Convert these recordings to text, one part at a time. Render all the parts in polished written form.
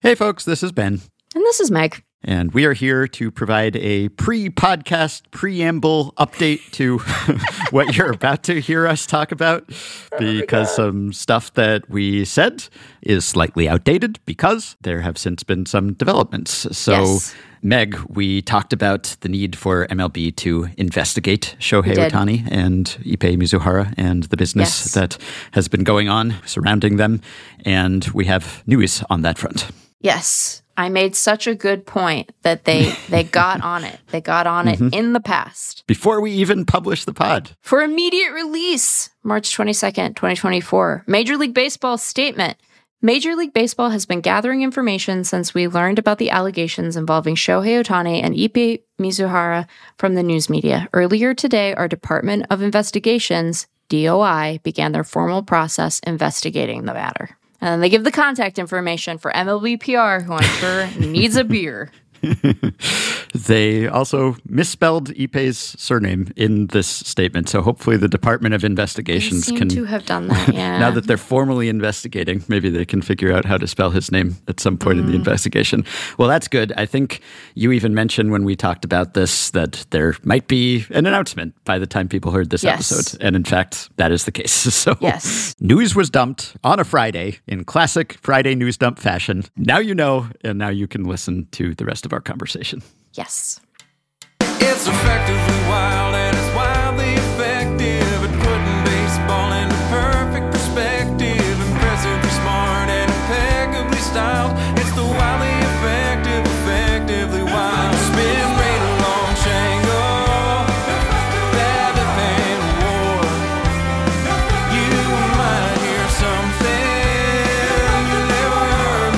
Hey folks, this is Ben. And this is Meg. And we are here to provide a pre-podcast preamble update to what you're about to hear us talk about, because some stuff that we said is slightly outdated because there have since been some developments. So, yes. Meg, we talked about the need for MLB to investigate Shohei Ohtani and Ippei Mizuhara and the business that has been going on surrounding them. And we have news on that front. Yes. I made such a good point that they got on it. They got on it in the past. Before we even published the pod. For immediate release, March 22nd, 2024. Major League Baseball statement. Major League Baseball has been gathering information since we learned about the allegations involving Shohei Ohtani and Ippei Mizuhara from the news media. Earlier today, our Department of Investigations, DOI, began their formal process investigating the matter. And then they give the contact information for MLB PR, who I'm sure needs a beer. They also misspelled Ippei's surname in this statement, so hopefully the Department of Investigations can to have done that. Yeah. Now that they're formally investigating, maybe they can figure out how to spell his name at some point in the investigation. Well, that's good. I think you even mentioned when we talked about this that there might be an announcement by the time people heard this episode, and in fact, that is the case. So news was dumped on a Friday in classic Friday news dump fashion. Now you know, and now you can listen to the rest of our conversation. Yes. It's effectively wild and it's wildly effective at putting baseball into perfect perspective. Impressively smart and impeccably styled. It's the wildly effective, effectively wild. Spin rate along Shango. Rather than war. You might hear something you never heard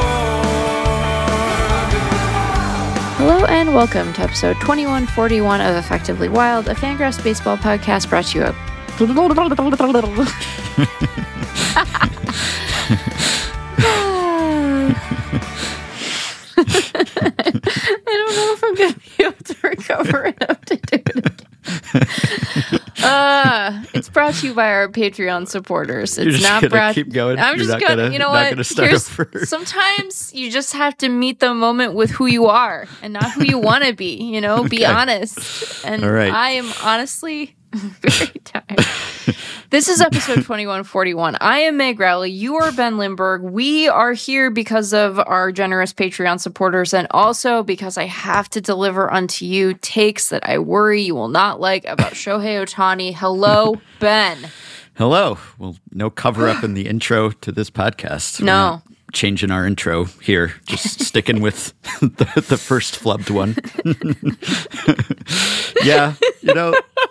before. Hello and welcome to episode 2141 of Effectively Wild, a Fangraphs baseball podcast brought to you up. I don't know if I'm going to be able to recover enough to do it again. It's brought to you by our Patreon supporters. It's not brought. Keep going. I'm just gonna. You know what? Sometimes you just have to meet the moment with who you are and not who you want to be. You know, be honest. And I am honestly very tired. This is episode 2141. I am Meg Rowley. You are Ben Lindbergh. We are here because of our generous Patreon supporters and also because I have to deliver unto you takes that I worry you will not like about Shohei Ohtani. Hello, Ben. Hello. Well, no cover up in the intro to this podcast. No. Changing our intro here, just sticking with the first flubbed one. Yeah, you know.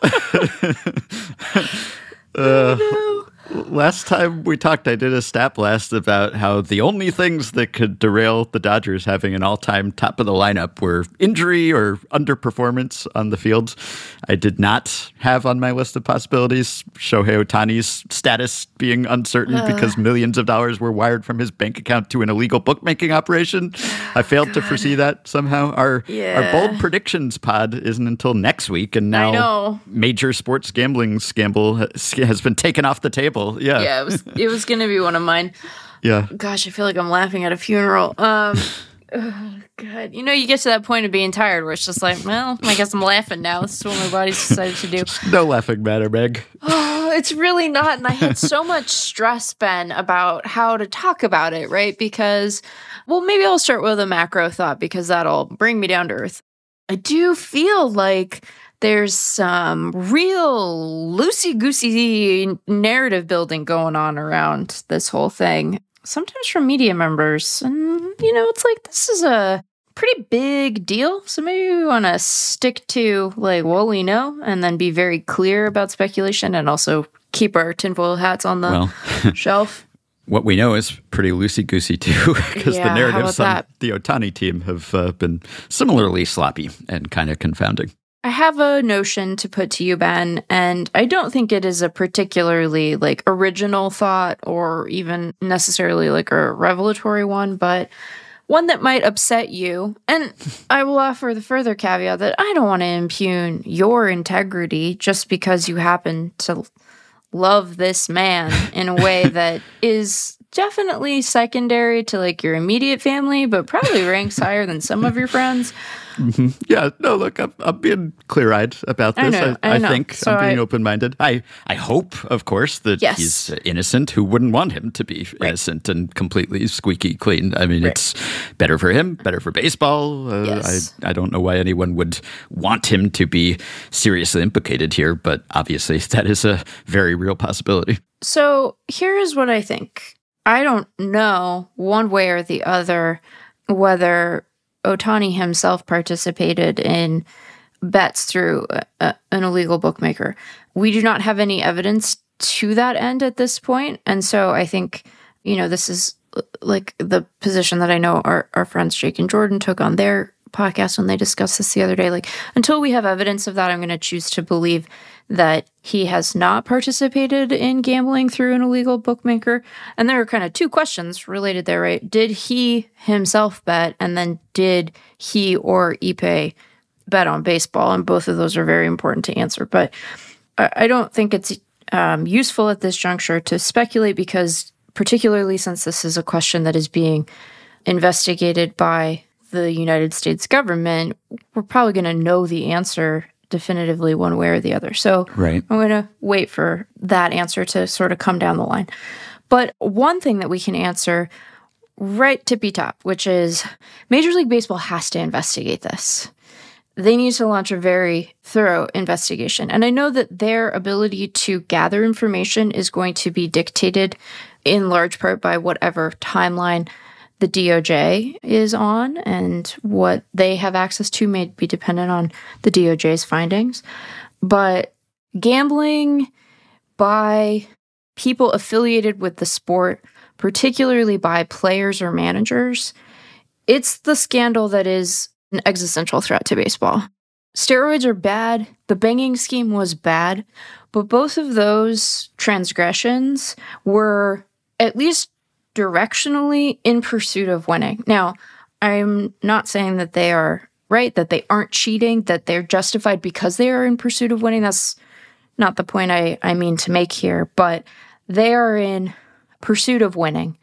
Last time we talked, I did a stat blast about how the only things that could derail the Dodgers having an all-time top of the lineup were injury or underperformance on the field. I did not have on my list of possibilities Shohei Ohtani's status being uncertain because millions of dollars were wired from his bank account to an illegal bookmaking operation. I failed to foresee that somehow. Our bold predictions pod isn't until next week, and now major sports gambling scandal has been taken off the table. Yeah, it was going to be one of mine. Yeah. Gosh, I feel like I'm laughing at a funeral. God, you know, you get to that point of being tired where it's just like, well, I guess I'm laughing now. This is what my body's decided to do. No laughing matter, Meg. Oh, it's really not. And I had so much stress, Ben, about how to talk about it, right? Because, well, maybe I'll start with a macro thought because that'll bring me down to earth. I do feel like there's some real loosey-goosey narrative building going on around this whole thing. Sometimes from media members. And, you know, it's like, this is a pretty big deal. So maybe we want to stick to, like, what we know and then be very clear about speculation and also keep our tinfoil hats on the shelf. What we know is pretty loosey-goosey, too, because the narratives on the Ohtani team have been similarly sloppy and kind of confounding. I have a notion to put to you, Ben, and I don't think it is a particularly, like, original thought or even necessarily, like, a revelatory one, but one that might upset you. And I will offer the further caveat that I don't want to impugn your integrity just because you happen to love this man in a way that is definitely secondary to like your immediate family, but probably ranks higher than some of your friends. Yeah, no, look, I'm being clear-eyed about this. I know. think So I'm being open-minded. I hope, of course, that Yes. he's innocent. Who wouldn't want him to be innocent and completely squeaky clean? I mean, it's better for him, better for baseball. Yes. I don't know why anyone would want him to be seriously implicated here, but obviously that is a very real possibility. So here is what I think. I don't know one way or the other whether Ohtani himself participated in bets through an illegal bookmaker. We do not have any evidence to that end at this point. And so I think, this is like the position that I know our friends Jake and Jordan took on their podcast when they discussed this the other day. Like, until we have evidence of that, I'm going to choose to believe that he has not participated in gambling through an illegal bookmaker. And there are kind of two questions related there, right? Did he himself bet? And then did he or Ipe bet on baseball? And both of those are very important to answer. But I don't think it's useful at this juncture to speculate, because particularly since this is a question that is being investigated by the United States government, we're probably going to know the answer definitively one way or the other. So Right. I'm going to wait for that answer to sort of come down the line. But one thing that we can answer right tippy top, which is Major League Baseball has to investigate this. They need to launch a very thorough investigation. And I know that their ability to gather information is going to be dictated in large part by whatever timeline the DOJ is on, and what they have access to may be dependent on the DOJ's findings. But gambling by people affiliated with the sport, particularly by players or managers, it's the scandal that is an existential threat to baseball. Steroids are bad. The banging scheme was bad. But both of those transgressions were at least directionally in pursuit of winning. Now, I'm not saying that they are right, that they aren't cheating, that they're justified because they are in pursuit of winning. That's not the point I mean to make here, but they are in pursuit of winning.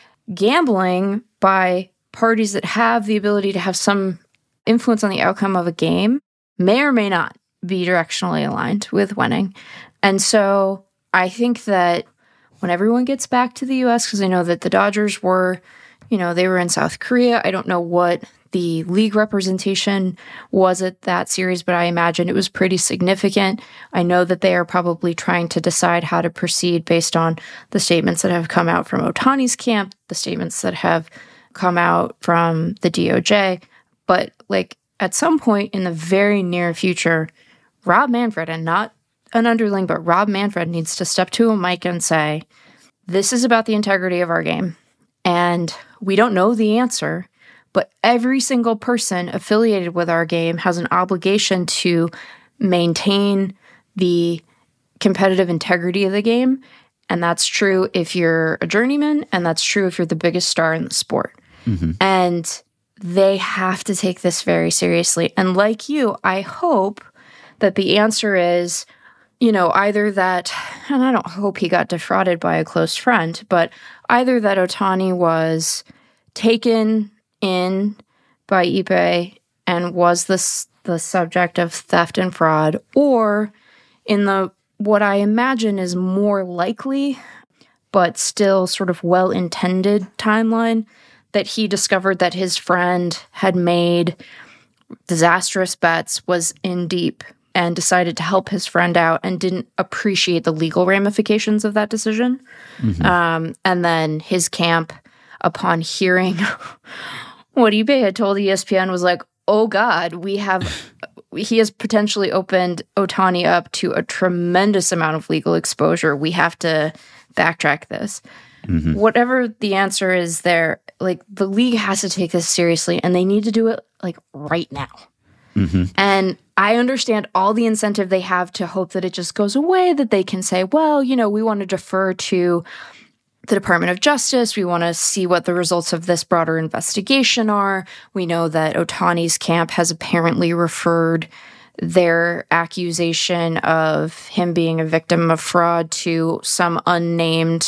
Gambling by parties that have the ability to have some influence on the outcome of a game may or may not be directionally aligned with winning. And so I think that when everyone gets back to the U.S., because I know that the Dodgers were, they were in South Korea. I don't know what the league representation was at that series, but I imagine it was pretty significant. I know that they are probably trying to decide how to proceed based on the statements that have come out from Ohtani's camp, the statements that have come out from the DOJ. But at some point in the very near future, Rob Manfred, and not an underling, but Rob Manfred needs to step to a mic and say, this is about the integrity of our game. And we don't know the answer, but every single person affiliated with our game has an obligation to maintain the competitive integrity of the game. And that's true if you're a journeyman, and that's true if you're the biggest star in the sport. Mm-hmm. And they have to take this very seriously. And like you, I hope that the answer is, either that, and I don't hope he got defrauded by a close friend, but either that Ohtani was taken in by Ipe and was the subject of theft and fraud, or in the what I imagine is more likely, but still sort of well-intended timeline, that he discovered that his friend had made disastrous bets, was in deep, and decided to help his friend out and didn't appreciate the legal ramifications of that decision. Mm-hmm. And then his camp, upon hearing what Ipe had told ESPN, was like, oh God, he has potentially opened Ohtani up to a tremendous amount of legal exposure. We have to backtrack this. Mm-hmm. Whatever the answer is there, the league has to take this seriously, and they need to do it right now. Mm-hmm. And I understand all the incentive they have to hope that it just goes away, that they can say, well, we want to defer to the Department of Justice. We want to see what the results of this broader investigation are. We know that Ohtani's camp has apparently referred their accusation of him being a victim of fraud to some unnamed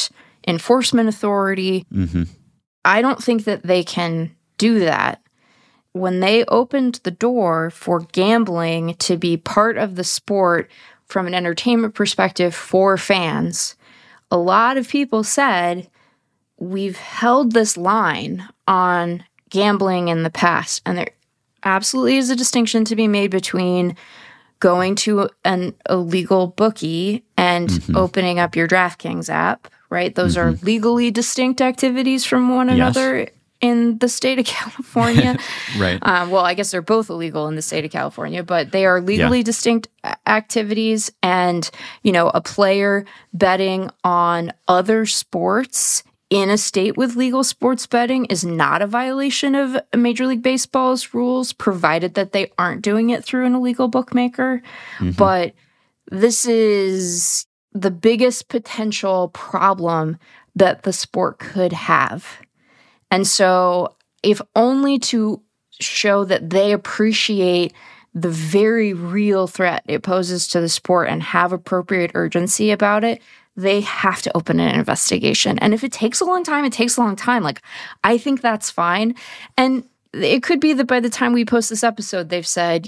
enforcement authority. Mm-hmm. I don't think that they can do that. When they opened the door for gambling to be part of the sport from an entertainment perspective for fans, a lot of people said, we've held this line on gambling in the past. And there absolutely is a distinction to be made between going to an illegal bookie and opening up your DraftKings app, right? Those are legally distinct activities from one another in the state of California. Right. Well, I guess they're both illegal in the state of California, but they are legally distinct activities. And, a player betting on other sports in a state with legal sports betting is not a violation of Major League Baseball's rules, provided that they aren't doing it through an illegal bookmaker. But this is the biggest potential problem that the sport could have. And so, if only to show that they appreciate the very real threat it poses to the sport and have appropriate urgency about it, they have to open an investigation. And if it takes a long time, it takes a long time. Like, I think that's fine. And it could be that by the time we post this episode, they've said,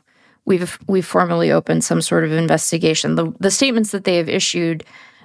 we've formally opened some sort of investigation. The statements that they have issued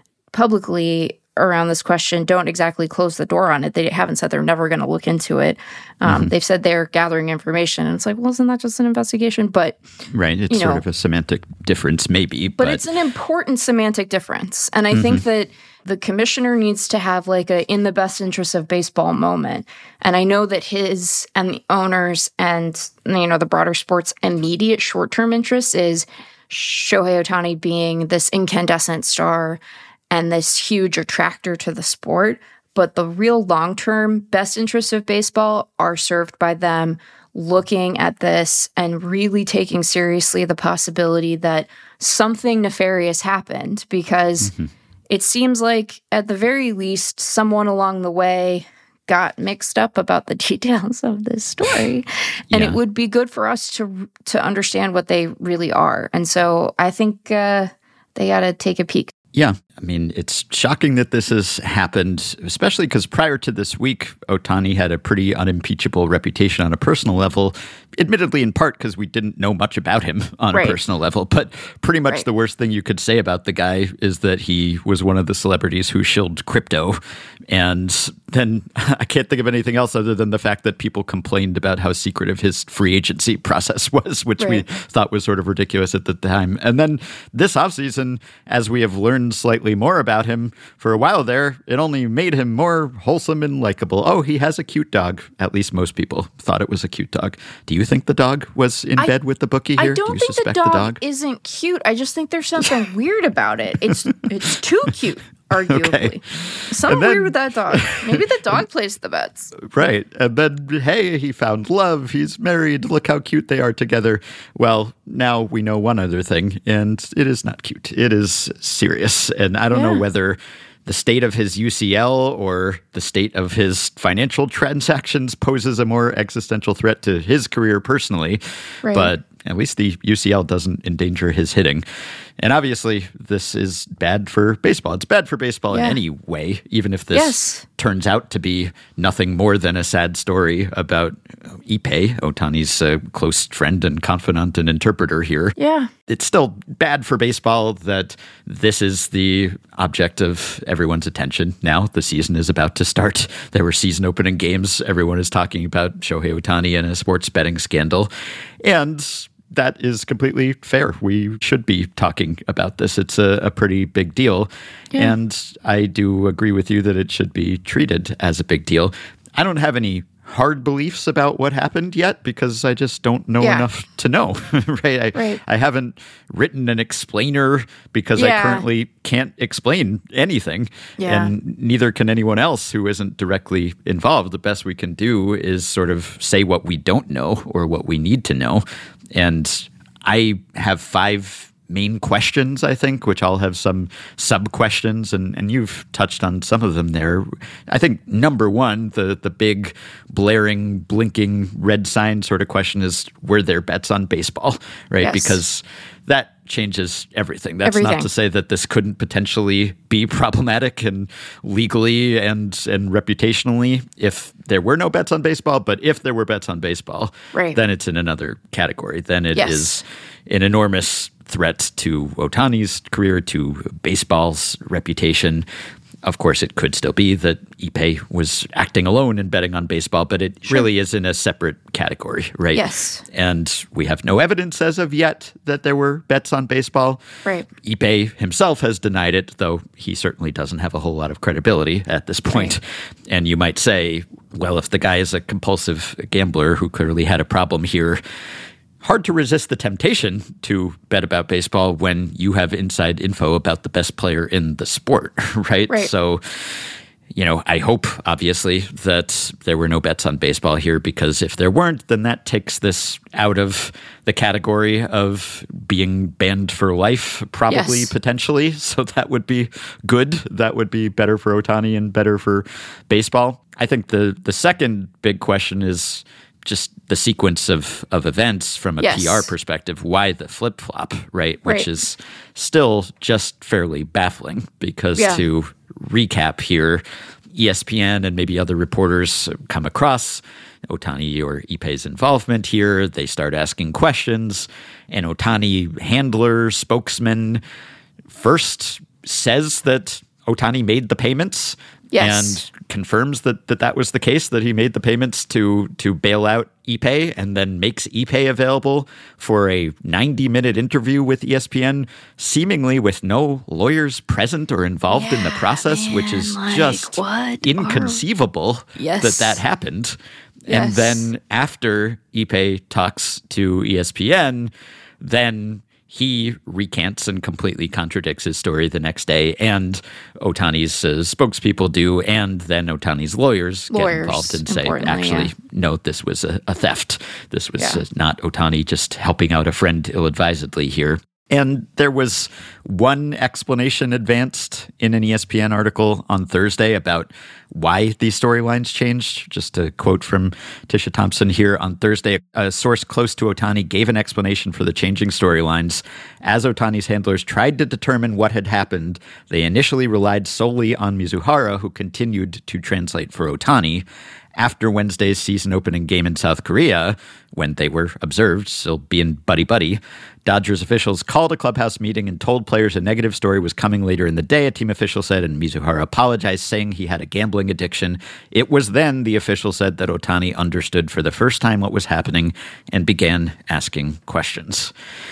publicly around this question don't exactly close the door on it. They haven't said they're never going to look into it. They've said they're gathering information. And it's like, well, isn't that just an investigation? But right. It's sort of a semantic difference, maybe. But it's an important semantic difference. And I think that the commissioner needs to have like a in the best interest of baseball moment. And I know that his and the owners and, the broader sports immediate short-term interest is Shohei Ohtani being this incandescent star and this huge attractor to the sport. But the real long-term best interests of baseball are served by them looking at this and really taking seriously the possibility that something nefarious happened, because it seems like at the very least, someone along the way got mixed up about the details of this story. And it would be good for us to understand what they really are. And so I think they got to take a peek. Yeah. I mean, it's shocking that this has happened, especially because prior to this week, Ohtani had a pretty unimpeachable reputation on a personal level, admittedly in part because we didn't know much about him on a personal level. But pretty much the worst thing you could say about the guy is that he was one of the celebrities who shilled crypto. And then I can't think of anything else other than the fact that people complained about how secretive his free agency process was, which we thought was sort of ridiculous at the time. And then this offseason, as we have learned slightly more about him for a while there, it only made him more wholesome and likable. Oh, he has a cute dog. At least most people thought it was a cute dog. Do you think the dog was in bed with the bookie here? I don't think the dog isn't cute. I just think there's something weird about it. It's too cute, arguably. Something weird with that dog. Maybe the dog plays the bets. Right. And then, hey, he found love. He's married. Look how cute they are together. Well, now we know one other thing, and it is not cute. It is serious. And I don't know whether the state of his UCL or the state of his financial transactions poses a more existential threat to his career personally. But at least the UCL doesn't endanger his hitting. And obviously, this is bad for baseball. It's bad for baseball in any way, even if this turns out to be nothing more than a sad story about Ippei, Ohtani's close friend and confidant and interpreter here. Yeah. It's still bad for baseball that this is the object of everyone's attention now. The season is about to start. There were season opening games. Everyone is talking about Shohei Ohtani and a sports betting scandal. And that is completely fair. We should be talking about this. It's a pretty big deal. Yeah. And I do agree with you that it should be treated as a big deal. I don't have any hard beliefs about what happened yet because I just don't know enough to know. I haven't written an explainer because I currently can't explain anything. And neither can anyone else who isn't directly involved. The best we can do is sort of say what we don't know or what we need to know. And I have 5 main questions, I think, which I'll have some sub-questions, and you've touched on some of them there. I think number 1, the big blaring, blinking red sign sort of question is, were there bets on baseball, right? Yes. Because that changes everything. That's Everything. not to say that this couldn't potentially be problematic and legally and reputationally if there were no bets on baseball. But if there were bets on baseball, Right. then it's in another category. Then it Yes. is an enormous threat to Ohtani's career, to baseball's reputation. Of course, it could still be that Ippei was acting alone and betting on baseball, but it really is in a separate category, right? Yes. And we have no evidence as of yet that there were bets on baseball. Right. Ippei himself has denied it, though he certainly doesn't have a whole lot of credibility at this point. And you might say, well, if the guy is a compulsive gambler who clearly had a problem here, hard to resist the temptation to bet about baseball when you have inside info about the best player in the sport, right? Right. So, I hope, obviously, that there were no bets on baseball here, because if there weren't, then that takes this out of the category of being banned for life, probably, Yes. potentially. So that would be good. That would be better for Ohtani and better for baseball. I think the second big question is just the sequence of events from a Yes. PR perspective. Why the flip-flop, right? Which Right. is still just fairly baffling, because Yeah. to recap here, ESPN and maybe other reporters come across Ohtani or Ippei's involvement here. They start asking questions, and Ohtani handler, spokesman, first says that Ohtani made the payments. Yes. And confirms that was the case, that he made the payments to bail out Ippei, and then makes Ippei available for a 90-minute interview with ESPN, seemingly with no lawyers present or involved in the process, which is man, like, just what inconceivable Yes. that happened. And Yes. then after Ippei talks to ESPN, then he recants and completely contradicts his story the next day, and Ohtani's spokespeople do, and then Ohtani's lawyers get involved and say, importantly, actually, yeah. no, this was a theft. This was Yeah. not Ohtani just helping out a friend ill-advisedly here. And there was one explanation advanced in an ESPN article on Thursday about why these storylines changed. Just a quote from Tisha Thompson here on Thursday. A source close to Ohtani gave an explanation for the changing storylines. As Ohtani's handlers tried to determine what had happened, they initially relied solely on Mizuhara, who continued to translate for Ohtani. After Wednesday's season opening game in South Korea, when they were observed still being buddy-buddy, Dodgers officials called a clubhouse meeting and told players a negative story was coming later in the day, a team official said, and Mizuhara apologized, saying he had a gambling addiction. It was then, the official said, that Ohtani understood for the first time what was happening and began asking questions.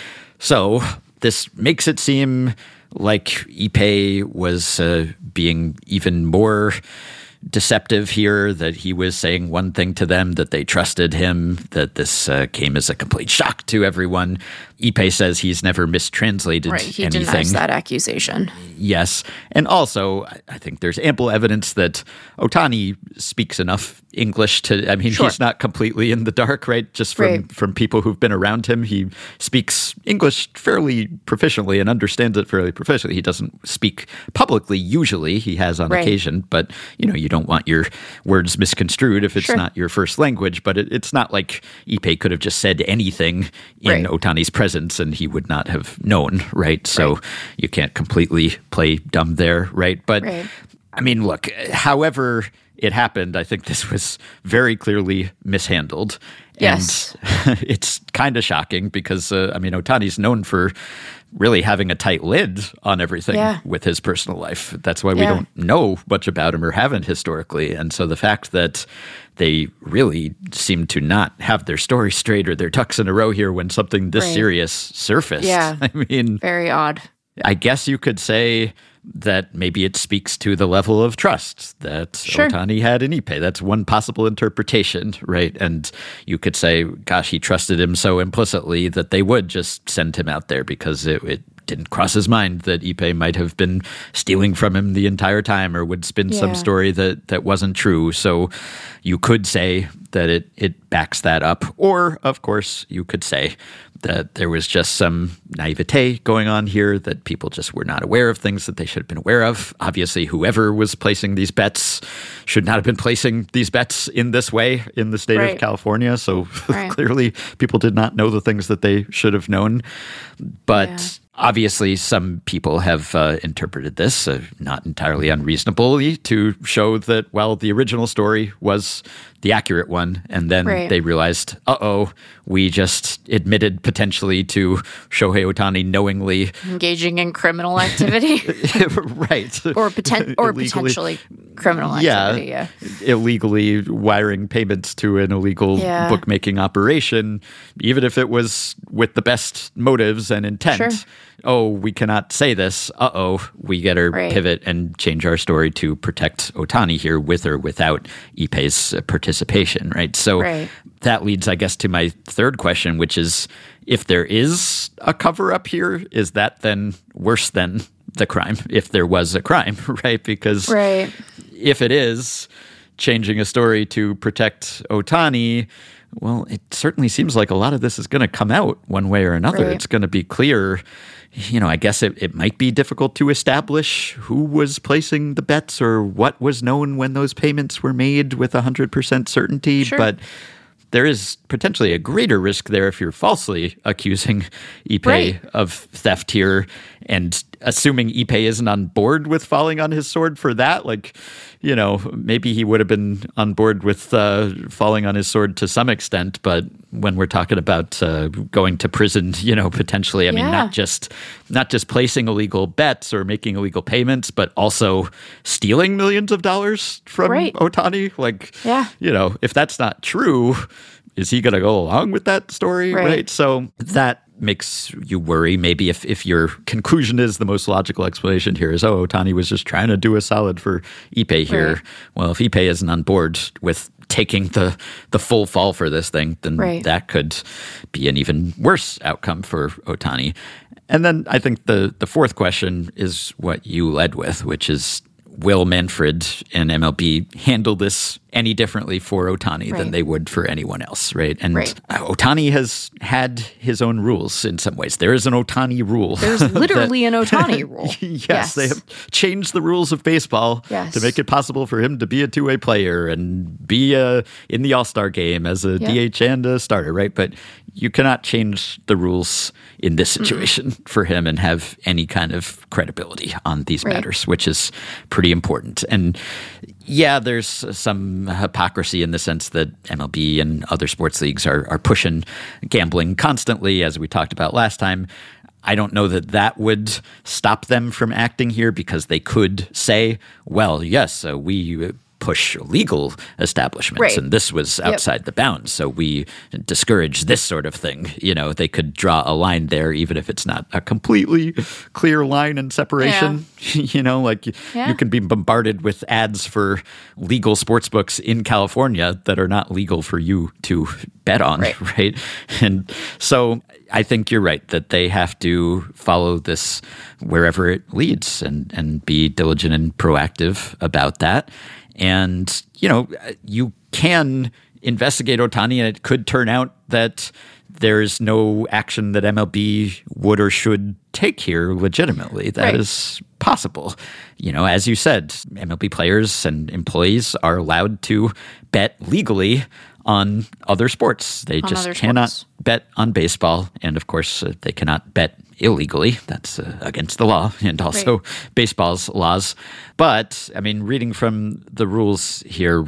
So this makes it seem like Ippei was being even more deceptive here, that he was saying one thing to them, that they trusted him, that this came as a complete shock to everyone. Ippei says he's never mistranslated Right. He anything. denies that accusation. Yes. And also, I think there's ample evidence that Ohtani speaks enough English to, I mean, Sure. he's not completely in the dark, right? Just from, Right. from people who've been around him. He speaks English fairly proficiently and understands it fairly proficiently. He doesn't speak publicly usually. He has on Right. occasion, but, you don't want your words misconstrued if it's Sure. not your first language. But it's not like Ippei could have just said anything in Right. Ohtani's presence and he would not have known, right? So Right. you can't completely play dumb there, right? But Right. I mean, look, however it happened, I think this was very clearly mishandled. Yes. And it's kind of shocking because, Ohtani's known for really having a tight lid on everything Yeah. with his personal life. That's why we Yeah. don't know much about him or haven't historically. And so the fact that they really seem to not have their story straight or their ducks in a row here when something this Right. serious surfaced. Yeah. I mean, Very odd. I guess you could say that maybe it speaks to the level of trust that Sure. Ohtani had in Ippei. That's one possible interpretation, right? And you could say, gosh, he trusted him so implicitly that they would just send him out there because it didn't cross his mind that Ippei might have been stealing from him the entire time or would spin some Yeah. story that wasn't true. So you could say that it backs that up. Or, of course, you could say that there was just some naivete going on here, that people just were not aware of things that they should have been aware of. Obviously, whoever was placing these bets should not have been placing these bets in this way in the state Right. of California. So Right. clearly people did not know the things that they should have known. But Obviously, some people have interpreted this not entirely unreasonably to show that, well, the original story was the accurate one. And then they realized, we just admitted potentially to Shohei Ohtani knowingly engaging in criminal activity. Right. Or potentially criminal activity. Yeah. Illegally wiring payments to an illegal bookmaking operation, even if it was with the best motives and intent. Sure. Oh, we cannot say this. We get to pivot and change our story to protect Ohtani here with or without Ippei's participation, right? So that leads, I guess, to my third question, which is, if there is a cover-up here, is that then worse than the crime, if there was a crime, right? Because if it is changing a story to protect Ohtani, well, it certainly seems like a lot of this is going to come out one way or another. It's going to be clear. I guess it might be difficult to establish who was placing the bets or what was known when those payments were made with 100% certainty. But there is potentially a greater risk there if you're falsely accusing Ippei of theft here, and assuming Ippei isn't on board with falling on his sword for that. Maybe he would have been on board with falling on his sword to some extent, but when we're talking about going to prison, potentially, not just placing illegal bets or making illegal payments, but also stealing millions of dollars from Ohtani. If that's not true, is he going to go along with that story? Right. So that makes you worry. Maybe if your conclusion is the most logical explanation here is, Ohtani was just trying to do a solid for Ippei here. Well, if Ippei isn't on board with taking the full fall for this thing, then that could be an even worse outcome for Ohtani. And then I think the fourth question is what you led with, which is, will Manfred and MLB handle this any differently for Ohtani than they would for anyone else, right? And Ohtani has had his own rules in some ways. There is an Ohtani rule. There's literally an Ohtani rule. Yes, they have changed the rules of baseball to make it possible for him to be a two-way player and be in the All-Star game as a DH and a starter, right? But you cannot change the rules in this situation for him and have any kind of credibility on these matters, which is pretty important. And there's some hypocrisy in the sense that MLB and other sports leagues are pushing gambling constantly, as we talked about last time. I don't know that would stop them from acting here, because they could say, well, yes, we push legal establishments, and this was outside the bounds, so we discourage this sort of thing. They could draw a line there, even if it's not a completely clear line and separation. You can be bombarded with ads for legal sports books in California that are not legal for you to bet on, right? And so I think you're right that they have to follow this wherever it leads and be diligent and proactive about that. And, you can investigate Ohtani, and it could turn out that there's no action that MLB would or should take here legitimately. That is possible. As you said, MLB players and employees are allowed to bet legally on other sports. They just cannot bet on baseball. And of course, they cannot bet illegally. That's against the law and also baseball's laws. But, reading from the rules here,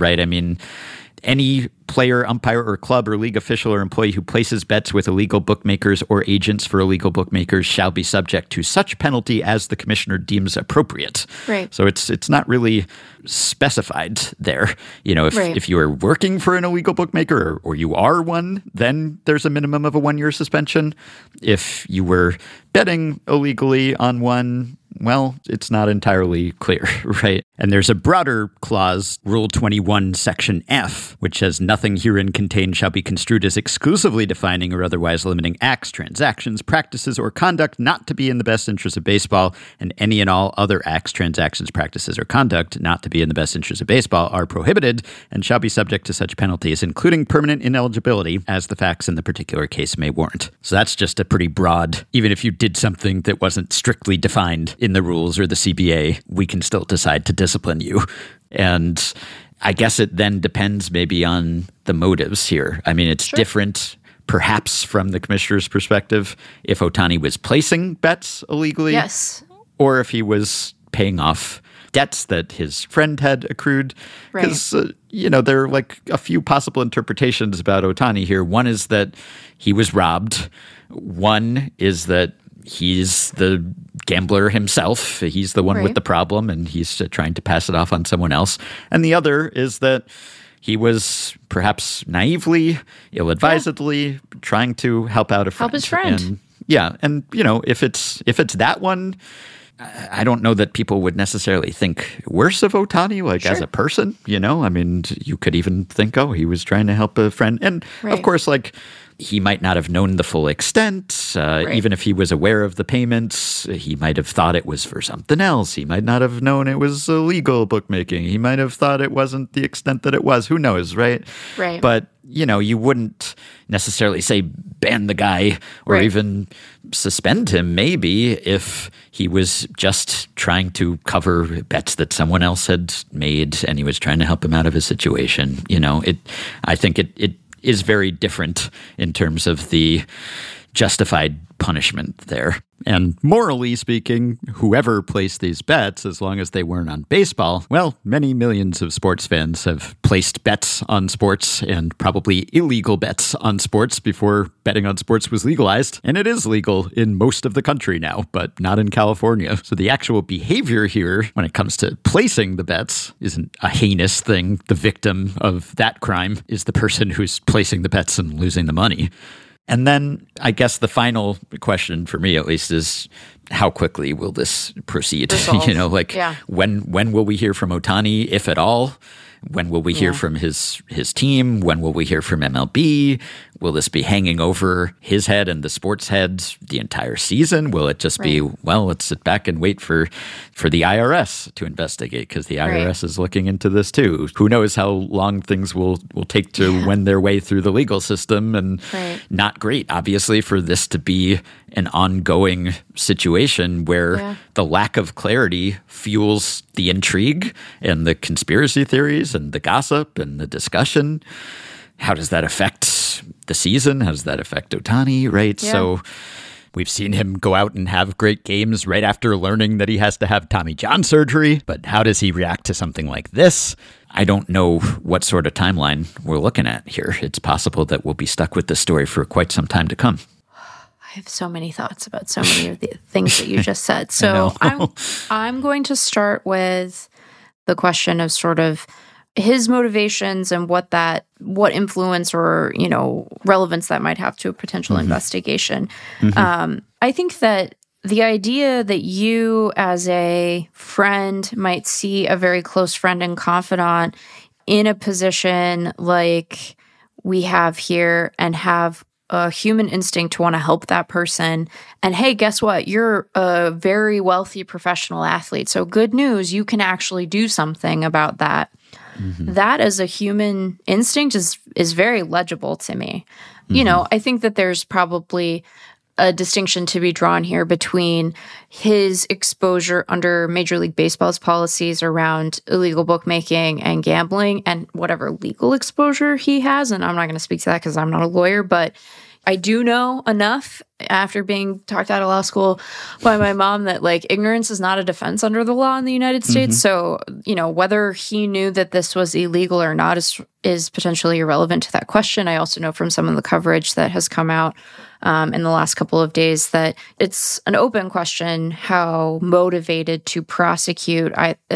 any player, umpire, or club or league official or employee who places bets with illegal bookmakers or agents for illegal bookmakers shall be subject to such penalty as the commissioner deems appropriate. So it's not really specified there. If you are working for an illegal bookmaker or you are one, then there's a minimum of a 1-year suspension. If you were betting illegally on one, well, it's not entirely clear, right? And there's a broader clause, Rule 21, Section F, which says nothing herein contained shall be construed as exclusively defining or otherwise limiting acts, transactions, practices, or conduct not to be in the best interest of baseball, and any and all other acts, transactions, practices, or conduct not to be in the best interest of baseball are prohibited and shall be subject to such penalties, including permanent ineligibility, as the facts in the particular case may warrant. So that's just a pretty broad, even if you did something that wasn't strictly defined in the rules or the CBA, we can still decide to discipline you. And I guess it then depends maybe on the motives here. It's different perhaps from the commissioner's perspective, if Ohtani was placing bets illegally. Yes. Or if he was paying off debts that his friend had accrued. Because, there are like a few possible interpretations about Ohtani here. One is that he was robbed. One is that he's the gambler himself. He's the one with the problem, and he's trying to pass it off on someone else. And the other is that he was perhaps naively, ill-advisedly trying to help out a friend. Help his friend. And, if it's that one, I don't know that people would necessarily think worse of Ohtani, as a person, I mean, you could even think, he was trying to help a friend. And of course, he might not have known the full extent. Even if he was aware of the payments, he might have thought it was for something else. He might not have known it was illegal bookmaking. He might have thought it wasn't the extent that it was. Who knows, right? Right. But, you wouldn't necessarily say ban the guy or even suspend him, maybe, if he was just trying to cover bets that someone else had made and he was trying to him out of his situation. I think it is very different in terms of the justified punishment there. And morally speaking, whoever placed these bets, as long as they weren't on baseball, well, many millions of sports fans have placed bets on sports and probably illegal bets on sports before betting on sports was legalized. And it is legal in most of the country now, but not in California. So the actual behavior here, when it comes to placing the bets, isn't a heinous thing. The victim of that crime is the person who's placing the bets and losing the money. And then I guess the final question for me, at least, is how quickly will this proceed? When will we hear from Ohtani, if at all? When will we hear from his team? When will we hear from MLB? Will this be hanging over his head and the sports heads the entire season? Will it just be, let's sit back and wait for the IRS to investigate, because the IRS is looking into this too. Who knows how long things will take to wend their way through the legal system, and not great, obviously, for this to be an ongoing situation where the lack of clarity fuels the intrigue and the conspiracy theories and the gossip and the discussion. How does that affect the season? How does that affect Ohtani, right? Yeah. So we've seen him go out and have great games right after learning that he has to have Tommy John surgery. But how does he react to something like this? I don't know what sort of timeline we're looking at here. It's possible that we'll be stuck with this story for quite some time to come. I have so many thoughts about so many of the things that you just said. So I'm going to start with the question of sort of his motivations and what influence or, relevance that might have to a potential investigation. I think that the idea that you as a friend might see a very close friend and confidant in a position like we have here and have a human instinct to want to help that person. And hey, guess what? You're a very wealthy professional athlete. So good news, you can actually do something about that. That as a human instinct is very legible to me. I think that there's probably a distinction to be drawn here between his exposure under Major League Baseball's policies around illegal bookmaking and gambling and whatever legal exposure he has. And I'm not going to speak to that because I'm not a lawyer, but I do know enough after being talked out of law school by my mom that ignorance is not a defense under the law in the United States. So, whether he knew that this was illegal or not is potentially irrelevant to that question. I also know from some of the coverage that has come out in the last couple of days that it's an open question how motivated to prosecute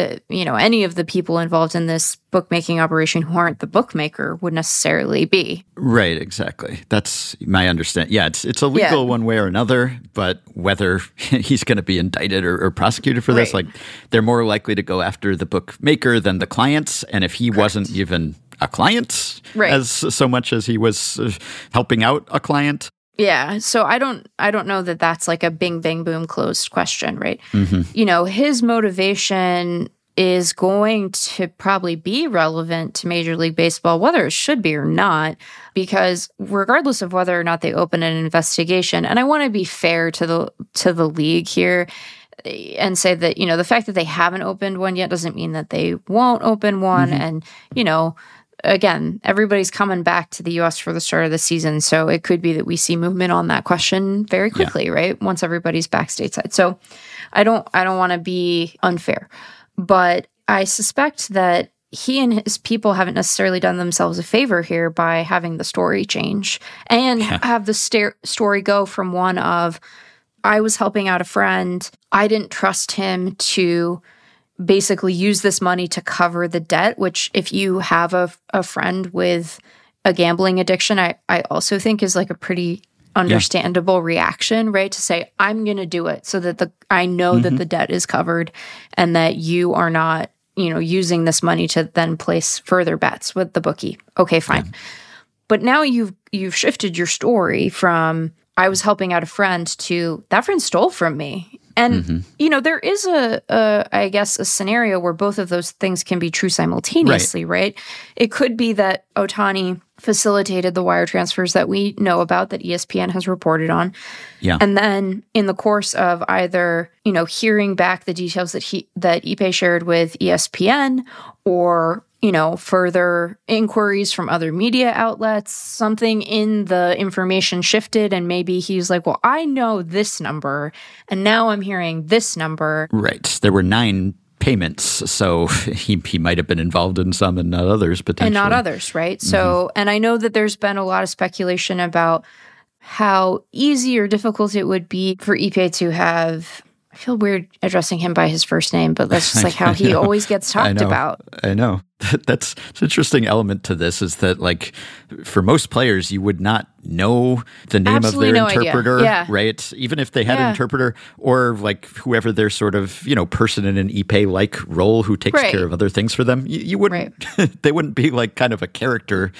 any of the people involved in this bookmaking operation who aren't the bookmaker would necessarily be. Right, exactly. That's my understanding. Yeah, it's illegal one way or another, but whether he's going to be indicted or prosecuted for this, they're more likely to go after the bookmaker than the clients. And if he wasn't even a client as so much as he was helping out a client. Yeah, so I don't know that that's like a bing, bang, boom, closed question, right? His motivation is going to probably be relevant to Major League Baseball, whether it should be or not, because regardless of whether or not they open an investigation, and I want to be fair to the league here and say that, the fact that they haven't opened one yet doesn't mean that they won't open one. And, again, everybody's coming back to the U.S. for the start of the season. So it could be that we see movement on that question very quickly, right? Once everybody's back stateside. So I don't want to be unfair, but I suspect that he and his people haven't necessarily done themselves a favor here by having the story change and have the story go from one of, I was helping out a friend, I didn't trust him to basically use this money to cover the debt, which if you have a friend with a gambling addiction, I also think is like a pretty understandable reaction, right? To say, I'm going to do it so that I know that the debt is covered and that you are not, using this money to then place further bets with the bookie. Okay, fine. Yeah. But now you've shifted your story from, I was helping out a friend to, that friend stole from me. And, there is I guess, a scenario where both of those things can be true simultaneously, right? It could be that Ohtani facilitated the wire transfers that we know about, that ESPN has reported on. Yeah. And then in the course of either, hearing back the details that Ipe shared with ESPN or further inquiries from other media outlets, something in the information shifted, and maybe he's like, well, I know this number, and now I'm hearing this number. Right. There were 9 payments, so he might have been involved in some and not others, potentially. And not others, right? So, and I know that there's been a lot of speculation about how easy or difficult it would be for Ipe to have... I feel weird addressing him by his first name, but that's just like how he always gets talked about. I know. That's an interesting element to this, is that, like, for most players, you would not know the name of their interpreter, right? Even if they had an interpreter, or like whoever their sort of, person in an Ipe-like role who takes care of other things for them, you wouldn't, they wouldn't be like kind of a character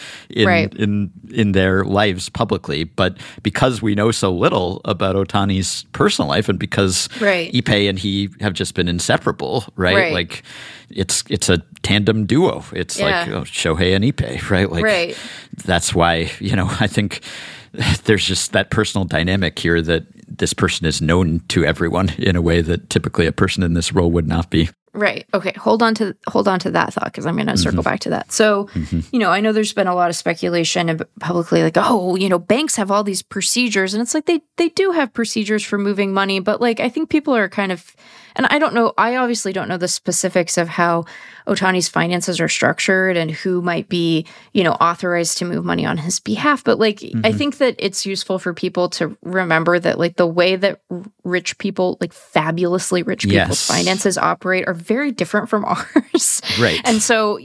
in their lives publicly. But because we know so little about Ohtani's personal life, and because Ipe and he have just been inseparable, right? Like, it's a tandem duo. It's like Shohei and Ipe, right? Like, that's why, I think there's just that personal dynamic here, that this person is known to everyone in a way that typically a person in this role would not be. Right. Okay. Hold on to that thought, because I'm going to circle back to that. So, I know there's been a lot of speculation publicly, like, banks have all these procedures, and it's like they do have procedures for moving money, but like I think people are kind of, and I don't know, I obviously don't know the specifics of how Ohtani's finances are structured and who might be, authorized to move money on his behalf. But like, I think that it's useful for people to remember that like the way that rich people, like fabulously rich people's finances operate are very different from ours. Right. And so,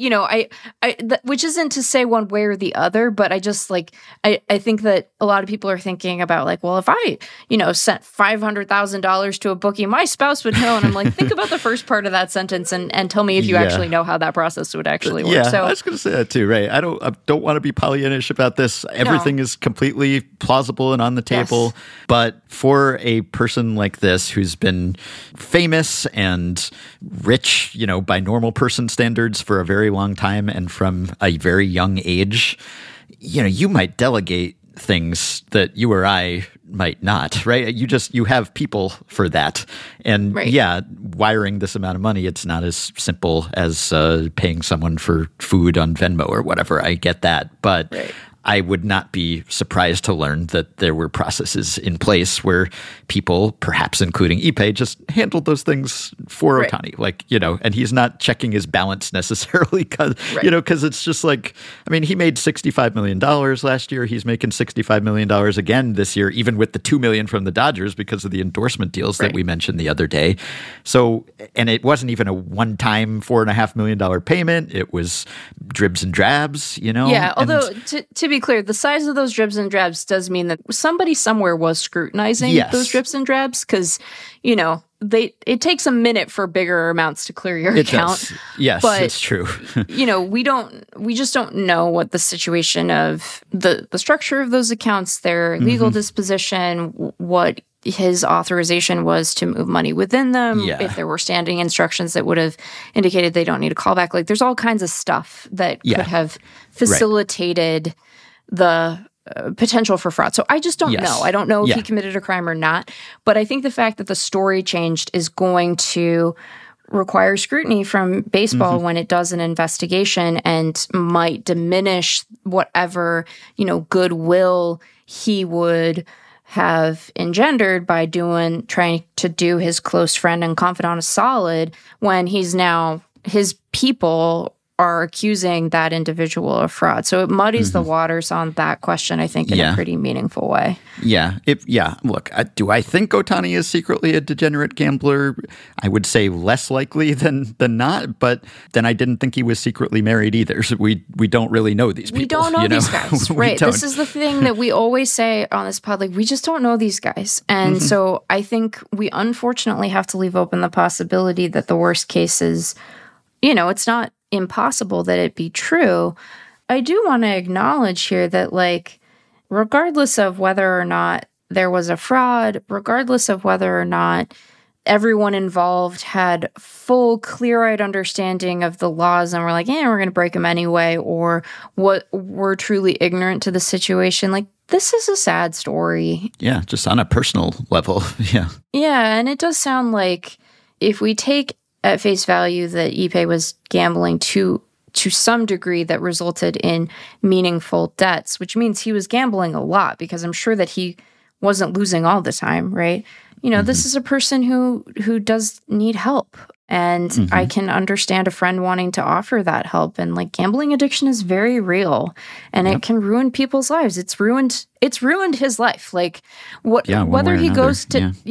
which isn't to say one way or the other, but I just like, I think that a lot of people are thinking about like, well, if I, sent $500,000 to a bookie, my spouse would know. And I'm like, think about the first part of that sentence and tell me if you actually know how that process would actually work. Yeah, so I was going to say that too, right? I don't want to be Pollyannish about this. Everything is completely plausible and on the table. Yes. But for a person like this who's been famous and rich, by normal person standards for a very long time and from a very young age, you might delegate things that you or I might not, right? You have people for that. And wiring this amount of money, it's not as simple as paying someone for food on Venmo or whatever. I get that. But I would not be surprised to learn that there were processes in place where people, perhaps including Ipe, just handled those things for Ohtani. Like, and he's not checking his balance necessarily because it's just like, I mean, he made $65 million last year. He's making $65 million again this year, even with the $2 million from the Dodgers because of the endorsement deals that we mentioned the other day. So, and it wasn't even a one-time $4.5 million payment. It was dribs and drabs, Yeah, although to be clear, the size of those dribs and drabs does mean that somebody somewhere was scrutinizing those dribs and drabs, because, it takes a minute for bigger amounts to clear your account. Does. Yes, but, it's true. we just don't know what the situation of the structure of those accounts, their legal disposition, what his authorization was to move money within them, if there were standing instructions that would have indicated they don't need a callback. Like, there's all kinds of stuff that could have facilitated the potential for fraud. So I just don't know. I don't know if he committed a crime or not. But I think the fact that the story changed is going to require scrutiny from baseball when it does an investigation and might diminish whatever, goodwill he would have engendered by trying to do his close friend and confidant a solid when his people are accusing that individual of fraud. So it muddies the waters on that question, I think, in a pretty meaningful way. Yeah. Look, do I think Ohtani is secretly a degenerate gambler? I would say less likely than not, but then I didn't think he was secretly married either. So we don't really know these people. We don't know these guys, right? This is the thing that we always say on this pod, we just don't know these guys. And so I think we unfortunately have to leave open the possibility that the worst case is, it's not impossible that it be true. I do want to acknowledge here that, regardless of whether or not there was a fraud, regardless of whether or not everyone involved had full, clear-eyed understanding of the laws and were like, we're going to break them anyway, or what we're truly ignorant to the situation, this is a sad story. Yeah, just on a personal level. Yeah. Yeah, and it does sound like if we take at face value that Ippei was gambling to some degree that resulted in meaningful debts, which means he was gambling a lot, because I'm sure that he wasn't losing all the time, right? This is a person who does need help. And I can understand a friend wanting to offer that help. And gambling addiction is very real, and it can ruin people's lives. It's ruined his life. Whether he goes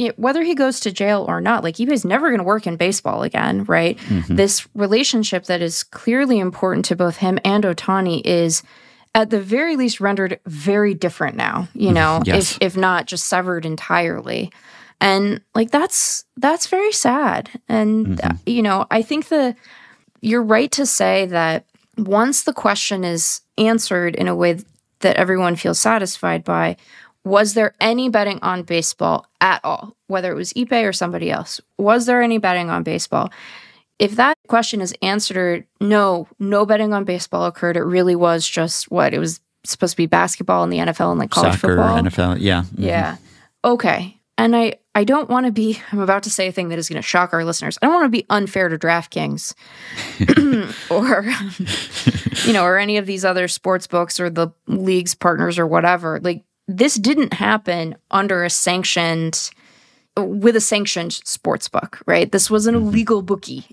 to jail or not, Ippei's never going to work in baseball again, right? This relationship that is clearly important to both him and Ohtani is at the very least rendered very different now, Yes. if not just severed entirely. And that's very sad. And, I think you're right to say that once the question is answered in a way that everyone feels satisfied by, was there any betting on baseball at all? Whether it was Ippei or somebody else, was there any betting on baseball? If that question is answered, no betting on baseball occurred. It really was just it was supposed to be basketball in the NFL and college Soccer, football. NFL, yeah. Yeah. Okay. And I don't want to be, I'm about to say a thing that is going to shock our listeners. I don't want to be unfair to DraftKings or any of these other sports books or the league's partners or whatever. This didn't happen with a sanctioned sports book, right? This was an illegal bookie,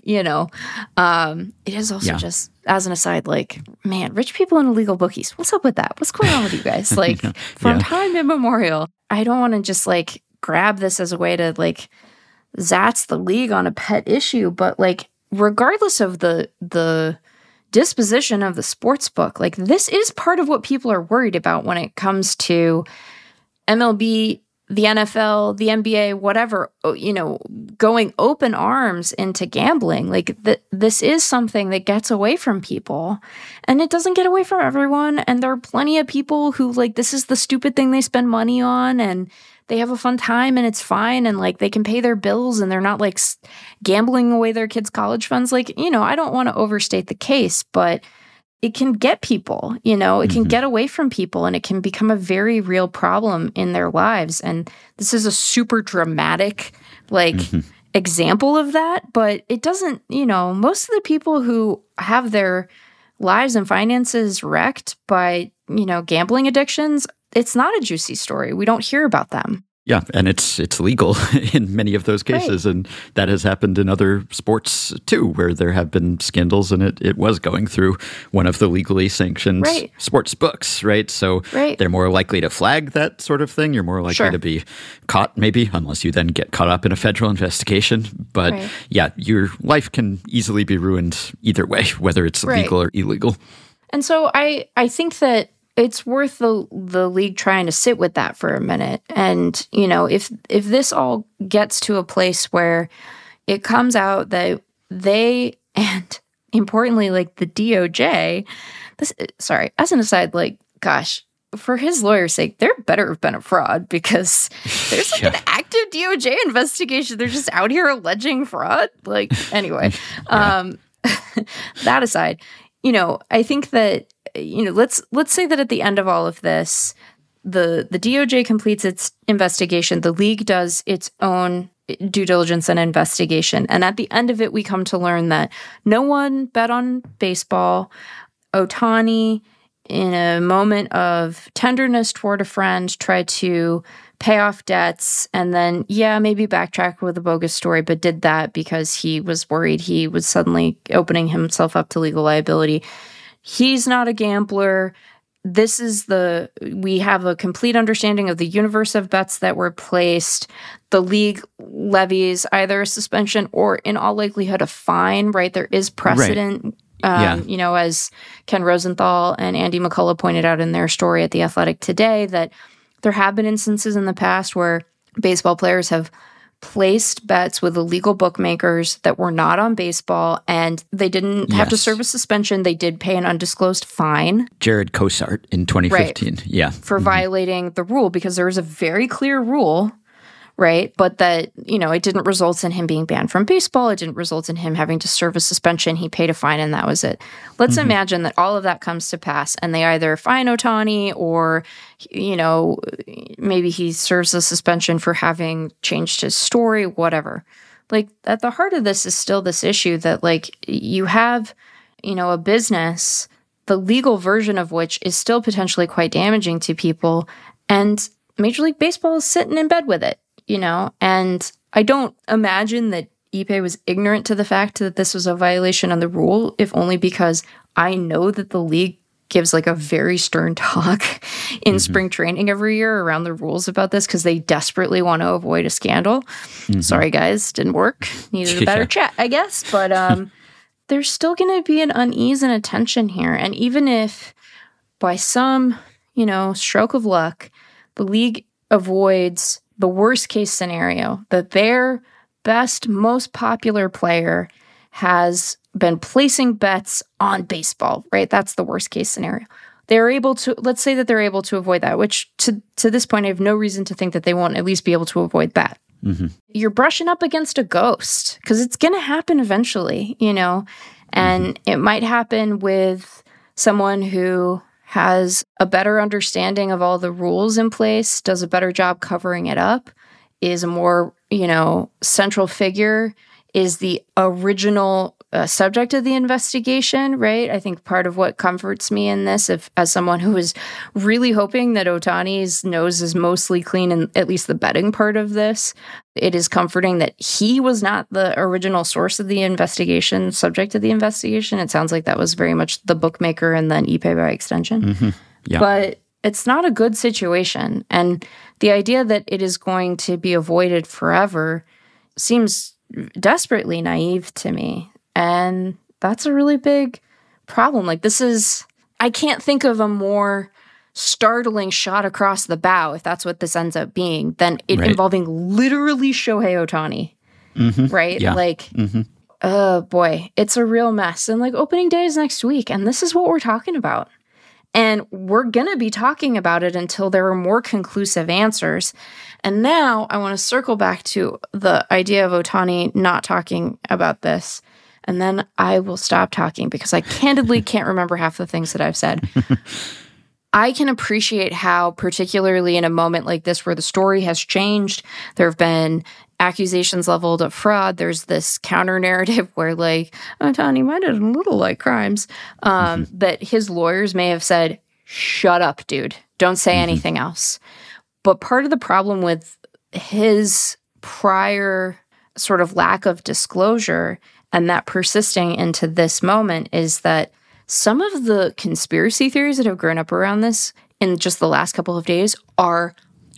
It is also just, as an aside, man, rich people and illegal bookies, what's up with that? What's going on with you guys? From time immemorial, I don't want to just grab this as a way to zats the league on a pet issue, but regardless of the disposition of the sports book, this is part of what people are worried about when it comes to MLB, the NFL, the NBA, whatever, going open arms into gambling. This is something that gets away from people, and it doesn't get away from everyone. And there are plenty of people who this is the stupid thing they spend money on, and they have a fun time and it's fine, and they can pay their bills and they're not gambling away their kids' college funds. I don't want to overstate the case, but it can get people, it can get away from people, and it can become a very real problem in their lives. And this is a super dramatic, example of that, but it doesn't, most of the people who have their lives and finances wrecked by, gambling addictions, it's not a juicy story. We don't hear about them. Yeah, and it's legal in many of those cases, Right. and that has happened in other sports too, where there have been scandals, and it was going through one of the legally sanctioned Right. sports books, right? So Right. they're more likely to flag that sort of thing. You're more likely Sure. to be caught, maybe, unless you then get caught up in a federal investigation. But Right. yeah, your life can easily be ruined either way, whether it's Right. legal or illegal. And so I think that it's worth the league trying to sit with that for a minute. And, if this all gets to a place where it comes out that they, and importantly, the DOJ, as an aside, gosh, for his lawyer's sake, there better have been a fraud, because there's an active DOJ investigation. They're just out here alleging fraud. Anyway, that aside, I think that, let's say that at the end of all of this, the DOJ completes its investigation, the league does its own due diligence and investigation. And at the end of it, we come to learn that no one bet on baseball. Ohtani, in a moment of tenderness toward a friend, tried to pay off debts and then, maybe backtrack with a bogus story, but did that because he was worried he was suddenly opening himself up to legal liability. He's not a gambler. We have a complete understanding of the universe of bets that were placed. The league levies either a suspension or, in all likelihood, a fine, right? There is precedent. Right. As Ken Rosenthal and Andy McCullough pointed out in their story at The Athletic today, that there have been instances in the past where baseball players have placed bets with illegal bookmakers that were not on baseball, and they didn't have to serve a suspension. They did pay an undisclosed fine. Jared Cosart in 2015. Right, yeah. For violating the rule, because there was a very clear rule, right? But that, it didn't result in him being banned from baseball. It didn't result in him having to serve a suspension. He paid a fine and that was it. Let's imagine that all of that comes to pass and they either fine Ohtani or, maybe he serves a suspension for having changed his story, whatever. Like, at the heart of this is still this issue that, like, you have, a business, the legal version of which is still potentially quite damaging to people, and Major League Baseball is sitting in bed with it. And I don't imagine that Ippei was ignorant to the fact that this was a violation of the rule, if only because I know that the league gives like a very stern talk in spring training every year around the rules about this because they desperately want to avoid a scandal. Sorry, guys, didn't work. Needed a better chat, I guess. But there's still going to be an unease and a tension here. And even if by some, stroke of luck, the league avoids the worst case scenario, that their best, most popular player has been placing bets on baseball, right? That's the worst case scenario. They're able to, let's say that they're able to avoid that, which to this point, I have no reason to think that they won't at least be able to avoid that. You're brushing up against a ghost because it's going to happen eventually, and it might happen with someone who has a better understanding of all the rules in place, does a better job covering it up, is a more, central figure, is the original subject of the investigation, right? I think part of what comforts me in this, as someone who is really hoping that Ohtani's nose is mostly clean in at least the betting part of this, it is comforting that he was not the original source of the investigation, subject of the investigation. It sounds like that was very much the bookmaker and then Ippei by extension. Yeah. But it's not a good situation. And the idea that it is going to be avoided forever seems desperately naive to me. And that's a really big problem. Like, I can't think of a more startling shot across the bow, if that's what this ends up being, than it involving literally Shohei Ohtani. Right? Yeah. Like, oh boy, it's a real mess. And like, opening day is next week, and this is what we're talking about. And we're going to be talking about it until there are more conclusive answers. And now I want to circle back to the idea of Ohtani not talking about this. And then I will stop talking because I candidly can't remember half the things that I've said. I can appreciate how, particularly in a moment like this where the story has changed, there have been accusations leveled of fraud. There's this counter narrative where, like, Ohtani might have a little like crimes, that his lawyers may have said, shut up, dude. Don't say anything else. But part of the problem with his prior sort of lack of disclosure and that persisting into this moment is that some of the conspiracy theories that have grown up around this in just the last couple of days are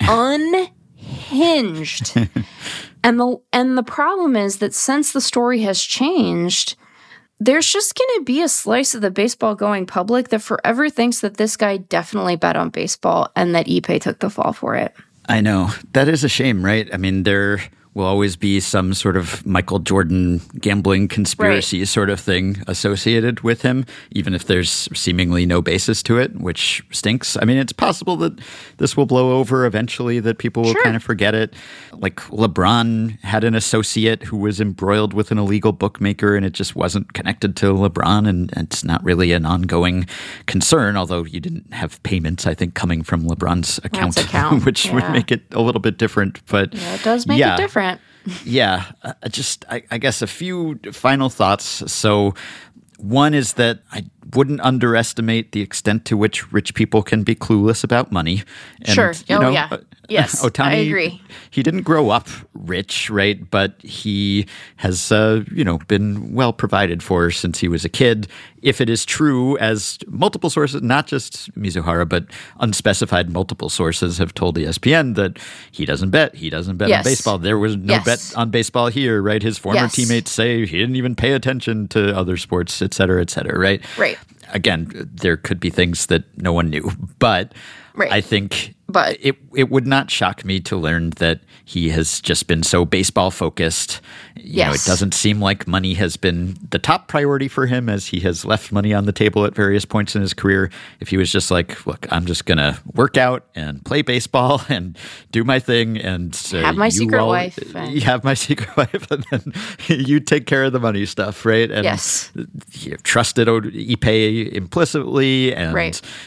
unhinged. And the problem is that since the story has changed, there's just going to be a slice of the baseball going public that forever thinks that this guy definitely bet on baseball and that Ippei took the fall for it. I know. That is a shame, right? I mean, there will always be some sort of Michael Jordan gambling conspiracy sort of thing associated with him, even if there's seemingly no basis to it, which stinks. I mean, it's possible that this will blow over eventually, that people will kind of forget it. Like LeBron had an associate who was embroiled with an illegal bookmaker, and it just wasn't connected to LeBron, and it's not really an ongoing concern, although you didn't have payments, I think, coming from LeBron's account. Which would make it a little bit different. But yeah, it does make it different. Yeah, I guess a few final thoughts. So one is that I wouldn't underestimate the extent to which rich people can be clueless about money. And, Sure. Yeah. Yes, Ohtani, I agree. He didn't grow up rich, right? But he has, been well provided for since he was a kid. If it is true, as multiple sources, not just Mizuhara, but unspecified multiple sources have told ESPN that he doesn't bet on baseball. There was no bet on baseball here, right? His former teammates say he didn't even pay attention to other sports, et cetera, right? Right. Again, there could be things that no one knew, but I think it would not shock me to learn that he has just been so baseball focused. You know, it doesn't seem like money has been the top priority for him, as he has left money on the table at various points in his career. If he was just like, look, I'm just going to work out and play baseball and do my thing and have my secret wife. You have my secret wife, and then you take care of the money stuff, right? And you trusted Ippei implicitly, and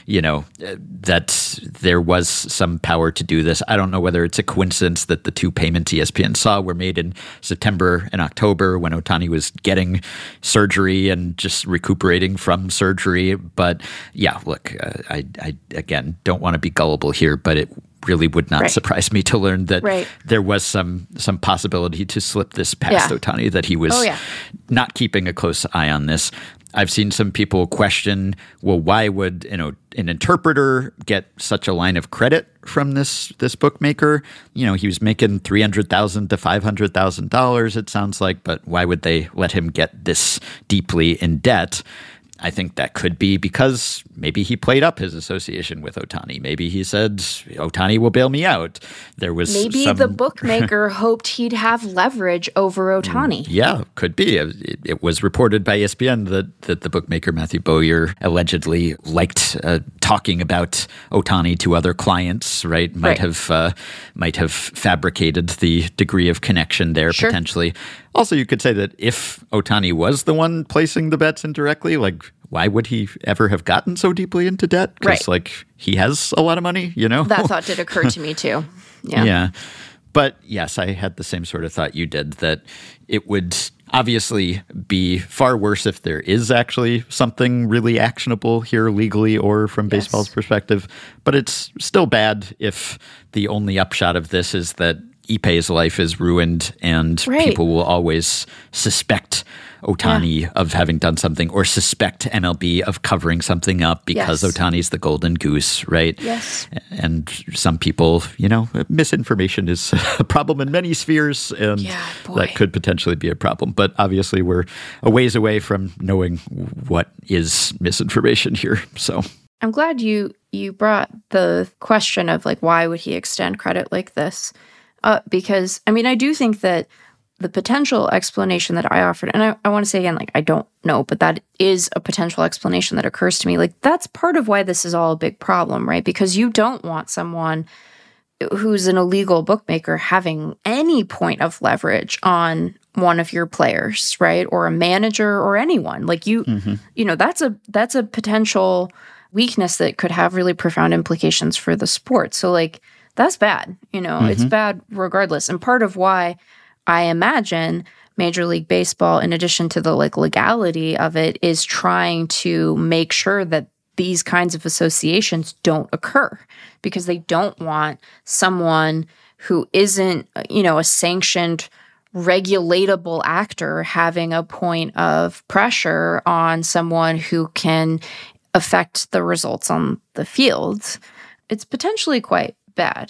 that there was some power to do this. I don't know whether it's a coincidence that the two payments ESPN saw were made in September and October when Ohtani was getting surgery and just recuperating from surgery. But yeah, look, I again don't want to be gullible here, but it really would not surprise me to learn that there was some possibility to slip this past Ohtani, that he was not keeping a close eye on this. I've seen some people question, well, why would an interpreter get such a line of credit from this bookmaker? You know, he was making $300,000 to $500,000, it sounds like, but why would they let him get this deeply in debt? I think that could be because maybe he played up his association with Ohtani. Maybe he said, Ohtani will bail me out. There was maybe the bookmaker hoped he'd have leverage over Ohtani. Yeah, could be. It was reported by ESPN that the bookmaker Matthew Bowyer allegedly liked talking about Ohtani to other clients. Right? Might have fabricated the degree of connection there potentially. Also, you could say that if Ohtani was the one placing the bets indirectly, like, why would he ever have gotten so deeply into debt? Because, he has a lot of money, you know? That thought did occur to me, too. Yeah. Yeah. But, yes, I had the same sort of thought you did, that it would obviously be far worse if there is actually something really actionable here legally or from baseball's perspective. But it's still bad if the only upshot of this is that Ippei's life is ruined and people will always suspect Ohtani of having done something, or suspect MLB of covering something up because Ohtani's the golden goose, right? Yes. And some people, misinformation is a problem in many spheres, and that could potentially be a problem. But obviously we're a ways away from knowing what is misinformation here, so... I'm glad you brought the question of, why would he extend credit like this? Because, I do think that the potential explanation that I offered, and I want to say again, I don't know, but that is a potential explanation that occurs to me. That's part of why this is all a big problem, right? Because you don't want someone who's an illegal bookmaker having any point of leverage on one of your players, right? Or a manager or anyone. That's a potential weakness that could have really profound implications for the sport. So, that's bad. It's bad regardless. And part of why I imagine Major League Baseball, in addition to the legality of it, is trying to make sure that these kinds of associations don't occur, because they don't want someone who isn't, a sanctioned, regulatable actor having a point of pressure on someone who can affect the results on the field. It's potentially quite bad.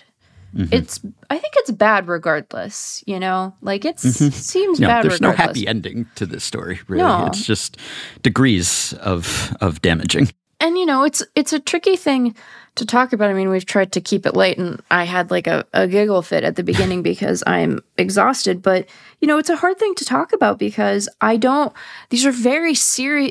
I think it's bad regardless, it seems bad there's regardless. No happy ending to this story, really. No. It's just degrees of damaging. And, it's a tricky thing to talk about. We've tried to keep it light, and I had a giggle fit at the beginning because I'm exhausted. But, it's a hard thing to talk about because these are very serious,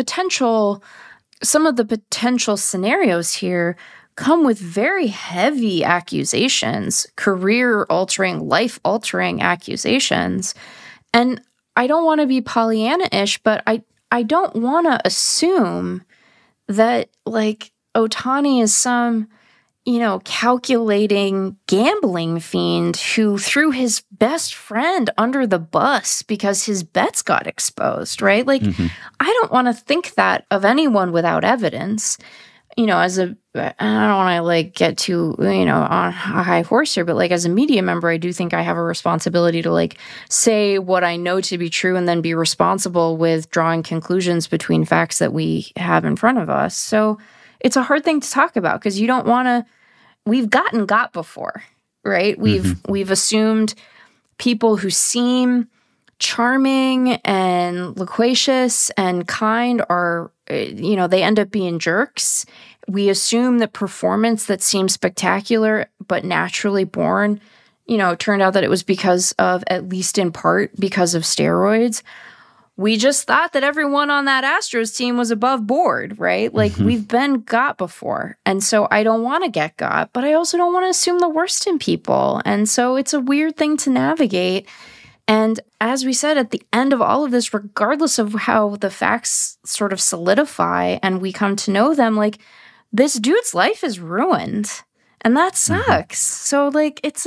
some of the potential scenarios here come with very heavy accusations, career-altering, life-altering accusations. And I don't want to be Pollyanna-ish, but I don't want to assume that, Ohtani is some calculating gambling fiend who threw his best friend under the bus because his bets got exposed, right? Like, I don't want to think that of anyone without evidence. I don't want to get too, on a high horse here, but as a media member, I do think I have a responsibility to say what I know to be true and then be responsible with drawing conclusions between facts that we have in front of us. So it's a hard thing to talk about because you don't want to, we've got before, right? We've assumed people who seem charming and loquacious and kind are, they end up being jerks. We assume that performance that seems spectacular but naturally born, turned out that it was because of, at least in part, because of steroids. We just thought that everyone on that Astros team was above board, right? We've been got before. And so I don't want to get got, but I also don't want to assume the worst in people. And so it's a weird thing to navigate. And as we said, at the end of all of this, regardless of how the facts sort of solidify and we come to know them, this dude's life is ruined. And that sucks. So, it's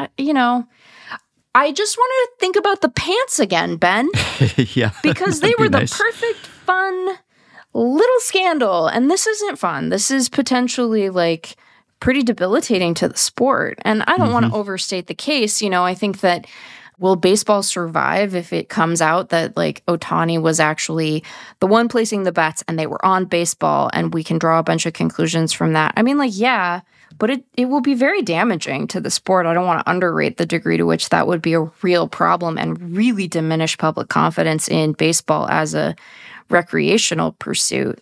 I just wanted to think about the pants again, Ben. Yeah. Because they were the perfect, fun little scandal. And this isn't fun. This is potentially pretty debilitating to the sport. And I don't want to overstate the case. I think that will baseball survive if it comes out that Ohtani was actually the one placing the bets and they were on baseball and we can draw a bunch of conclusions from that? I mean, yeah. But it will be very damaging to the sport. I don't want to underrate the degree to which that would be a real problem and really diminish public confidence in baseball as a recreational pursuit.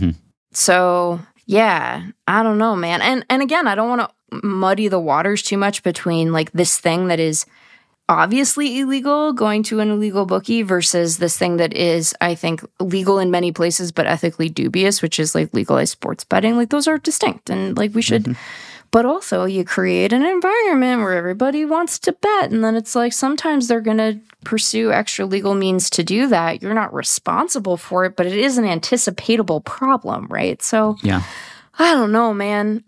So, yeah, I don't know, man. And again, I don't want to muddy the waters too much between this thing that is obviously illegal, going to an illegal bookie, versus this thing that is, I think, legal in many places but ethically dubious, which is legalized sports betting. Those are distinct, and we should. But also, you create an environment where everybody wants to bet, and then it's sometimes they're going to pursue extra legal means to do that. You're not responsible for it, but it is an anticipatable problem, right? So, yeah. I don't know, man.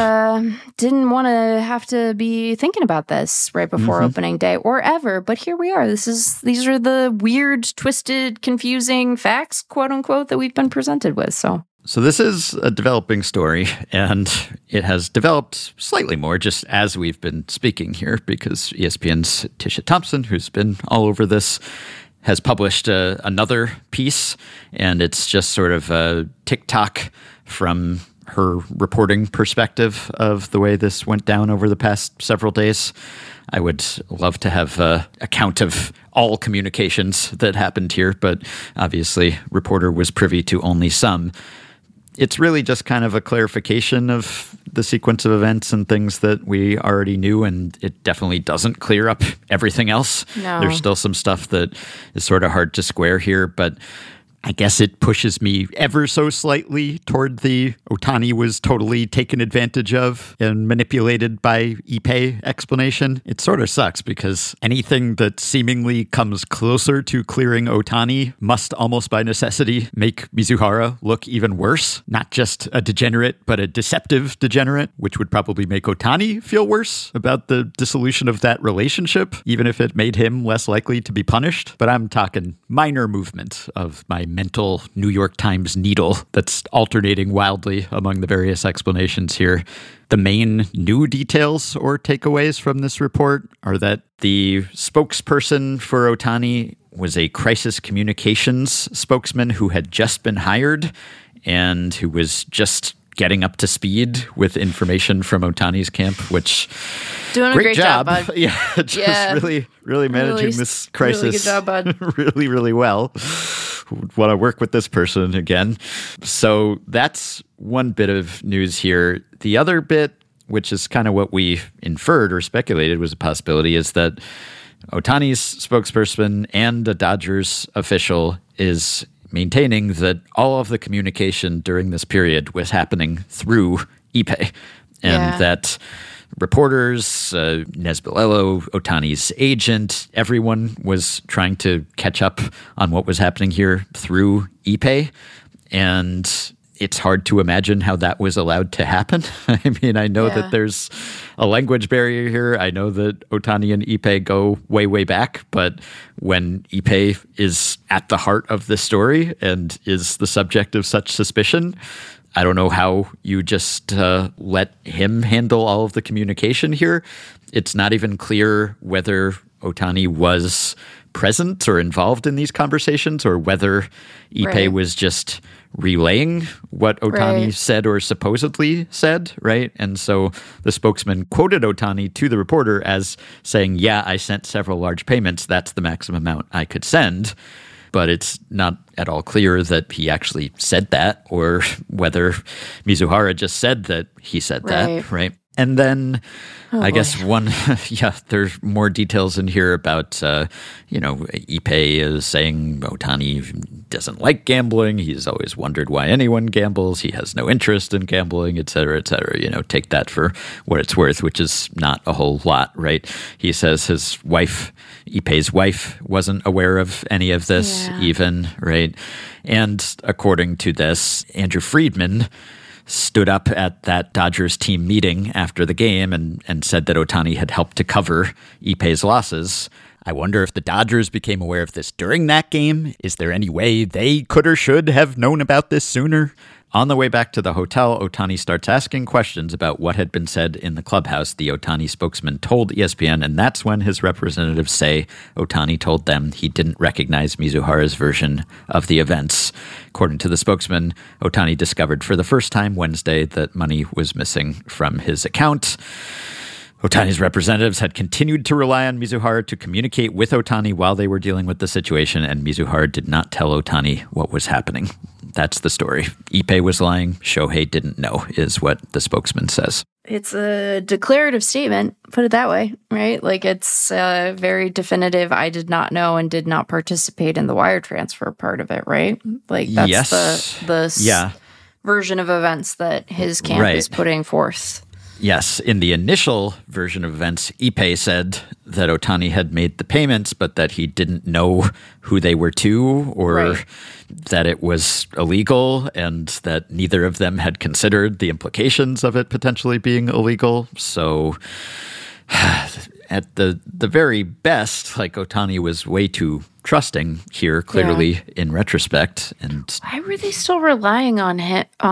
I didn't want to have to be thinking about this right before opening day or ever, but here we are. These are the weird, twisted, confusing facts, quote unquote, that we've been presented with. So this is a developing story, and it has developed slightly more just as we've been speaking here, because ESPN's Tisha Thompson, who's been all over this, has published another piece, and it's just sort of a TikTok from her reporting perspective of the way this went down over the past several days. I would love to have an account of all communications that happened here, but obviously reporter was privy to only some. It's really just kind of a clarification of the sequence of events and things that we already knew, and it definitely doesn't clear up everything else. No. There's still some stuff that is sort of hard to square here, but I guess it pushes me ever so slightly toward the Ohtani was totally taken advantage of and manipulated by Ippei explanation. It sort of sucks because anything that seemingly comes closer to clearing Ohtani must almost by necessity make Mizuhara look even worse. Not just a degenerate, but a deceptive degenerate, which would probably make Ohtani feel worse about the dissolution of that relationship, even if it made him less likely to be punished. But I'm talking minor movement of my mental New York Times needle that's alternating wildly among the various explanations here. The main new details or takeaways from this report are that the spokesperson for Ohtani was a crisis communications spokesman who had just been hired and who was just getting up to speed with information from Ohtani's camp, which doing a great job, bud. Yeah, really managing this crisis. Really good job, bud. really well. Want to work with this person again. So that's one bit of news here. The other bit, which is kind of what we inferred or speculated was a possibility, is that Ohtani's spokesperson and the Dodgers official is maintaining that all of the communication during this period was happening through Ippei, and that reporters, Nesbilello, Ohtani's agent, everyone was trying to catch up on what was happening here through Ippei. And it's hard to imagine how that was allowed to happen. I mean, I know that there's a language barrier here. I know that Ohtani and Ippei go way, way back. But when Ippei is at the heart of this story and is the subject of such suspicion, I don't know how you just let him handle all of the communication here. It's not even clear whether Ohtani was present or involved in these conversations, or whether Ippei was just relaying what Ohtani said or supposedly said, right? And so the spokesman quoted Ohtani to the reporter as saying, yeah, I sent several large payments. That's the maximum amount I could send. But it's not at all clear that he actually said that, or whether Mizuhara just said that he said that, right? And then I guess there's more details in here about, Ippei is saying Ohtani doesn't like gambling. He's always wondered why anyone gambles. He has no interest in gambling, et cetera, et cetera. Take that for what it's worth, which is not a whole lot, right? He says his wife, Ippei's wife, wasn't aware of any of this even, right? And according to this, Andrew Friedman stood up at that Dodgers team meeting after the game and said that Ohtani had helped to cover Ippei's losses. I wonder if the Dodgers became aware of this during that game. Is there any way they could or should have known about this sooner? On the way back to the hotel, Ohtani starts asking questions about what had been said in the clubhouse, the Ohtani spokesman told ESPN, and that's when his representatives say Ohtani told them he didn't recognize Mizuhara's version of the events. According to the spokesman, Ohtani discovered for the first time Wednesday that money was missing from his account. Ohtani's representatives had continued to rely on Mizuhara to communicate with Ohtani while they were dealing with the situation, and Mizuhara did not tell Ohtani what was happening. That's the story. Ippei was lying. Shohei didn't know, is what the spokesman says. It's a declarative statement, put it that way, right? Like, it's very definitive. I did not know and did not participate in the wire transfer part of it, right? Like, that's the version of events that his camp is putting forth. Yes, in the initial version of events, Ippei said that Ohtani had made the payments, but that he didn't know who they were to, or that it was illegal, and that neither of them had considered the implications of it potentially being illegal. So at the very best, like, Ohtani was way too trusting here, clearly, in retrospect. And why were they still relying on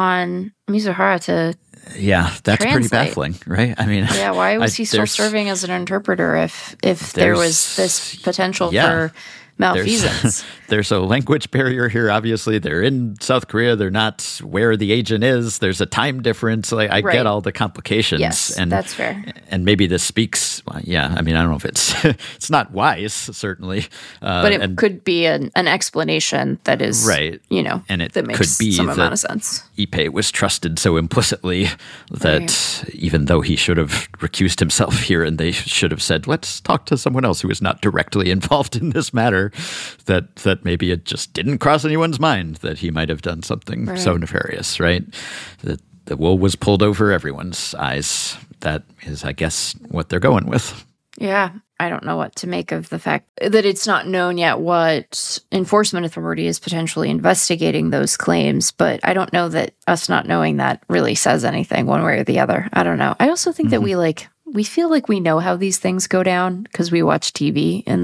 Mizuhara to... Yeah, that's pretty baffling, right? I mean, why was he still serving as an interpreter if there was this potential for malfeasance? There's a language barrier here, obviously. They're in South Korea. They're not where the agent is. There's a time difference. Like, I get all the complications. Yes, and that's fair. And maybe this speaks, I mean, I don't know if it's not wise, certainly. But it could be an explanation that is, and it that makes could be some amount of sense. Ippei was trusted so implicitly that even though he should have recused himself here, and they should have said, let's talk to someone else who is not directly involved in this matter, that maybe it just didn't cross anyone's mind that he might have done something so nefarious, right? That the wool was pulled over everyone's eyes. That is, I guess, what they're going with. Yeah, I don't know what to make of the fact that it's not known yet what enforcement authority is potentially investigating those claims, but I don't know that us not knowing that really says anything one way or the other. I don't know. I also think that we feel like we know how these things go down because we watch TV, and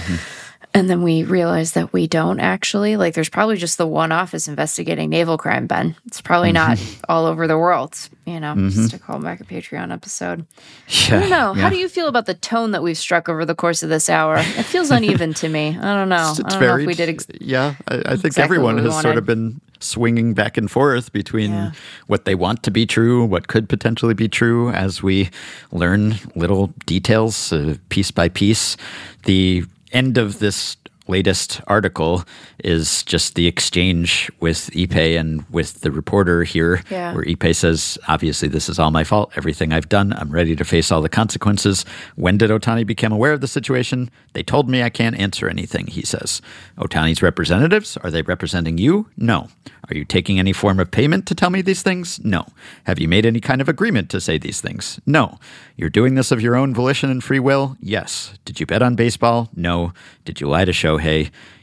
then we realize that we don't actually. Like, there's probably just the one office investigating naval crime, Ben. It's probably not all over the world, just to call back a Patreon episode. I don't know. How do you feel about the tone that we've struck over the course of this hour? It feels uneven to me. I don't know. It's I don't varied. know if we did I think everyone has sort of been swinging back and forth between what they want to be true, what could potentially be true, as we learn little details piece by piece. The end of this latest article is just the exchange with Ippei and with the reporter here, where Ippei says, obviously, this is all my fault. Everything I've done, I'm ready to face all the consequences. When did Ohtani become aware of the situation? They told me I can't answer anything, he says. Ohtani's representatives, are they representing you? No. Are you taking any form of payment to tell me these things? No. Have you made any kind of agreement to say these things? No. You're doing this of your own volition and free will? Yes. Did you bet on baseball? No. Did you lie to Shohei?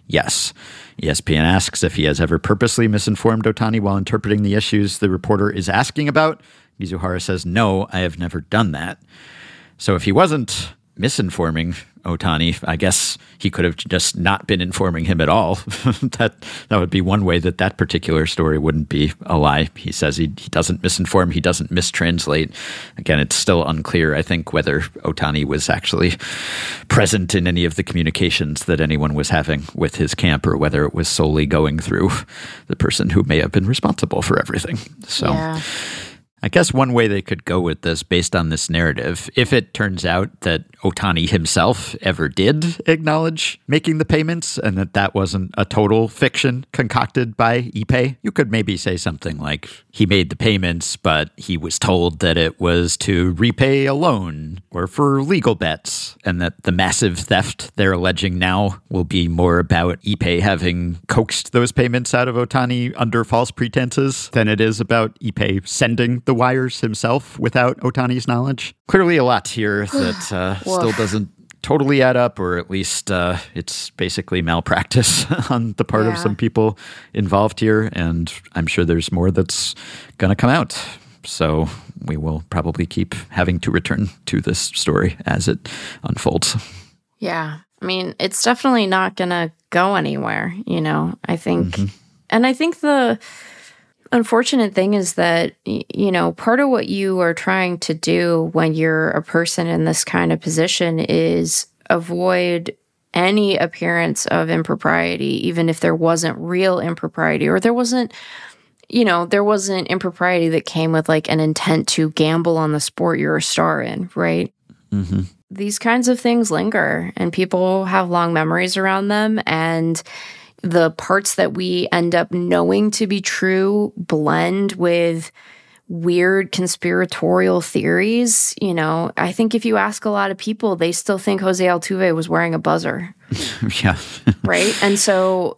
yes. ESPN asks if he has ever purposely misinformed Ohtani while interpreting the issues the reporter is asking about. Mizuhara says, no, I have never done that. So if he wasn't misinforming Ohtani, I guess he could have just not been informing him at all. that would be one way that particular story wouldn't be a lie. He says he doesn't misinform, he doesn't mistranslate. Again, it's still unclear, I think, whether Ohtani was actually present in any of the communications that anyone was having with his camp, or whether it was solely going through the person who may have been responsible for everything. So Yeah. I guess one way they could go with this, based on this narrative, if it turns out that Ohtani himself ever did acknowledge making the payments and that wasn't a total fiction concocted by Ippei, you could maybe say something like he made the payments, but he was told that it was to repay a loan or for legal bets, and that the massive theft they're alleging now will be more about Ippei having coaxed those payments out of Ohtani under false pretenses than it is about Ippei sending the wires himself without Ohtani's knowledge. Clearly a lot here that still doesn't totally add up, or at least it's basically malpractice on the part of some people involved here, and I'm sure there's more that's going to come out. So we will probably keep having to return to this story as it unfolds. Yeah. I mean, it's definitely not going to go anywhere, I think. And I think the unfortunate thing is that, part of what you are trying to do when you're a person in this kind of position is avoid any appearance of impropriety, even if there wasn't real impropriety, or there wasn't impropriety that came with like an intent to gamble on the sport you're a star in, right? Mm-hmm. These kinds of things linger, and people have long memories around them, and the parts that we end up knowing to be true blend with weird conspiratorial theories. I think if you ask a lot of people, they still think Jose Altuve was wearing a buzzer. Yeah. Right? And so,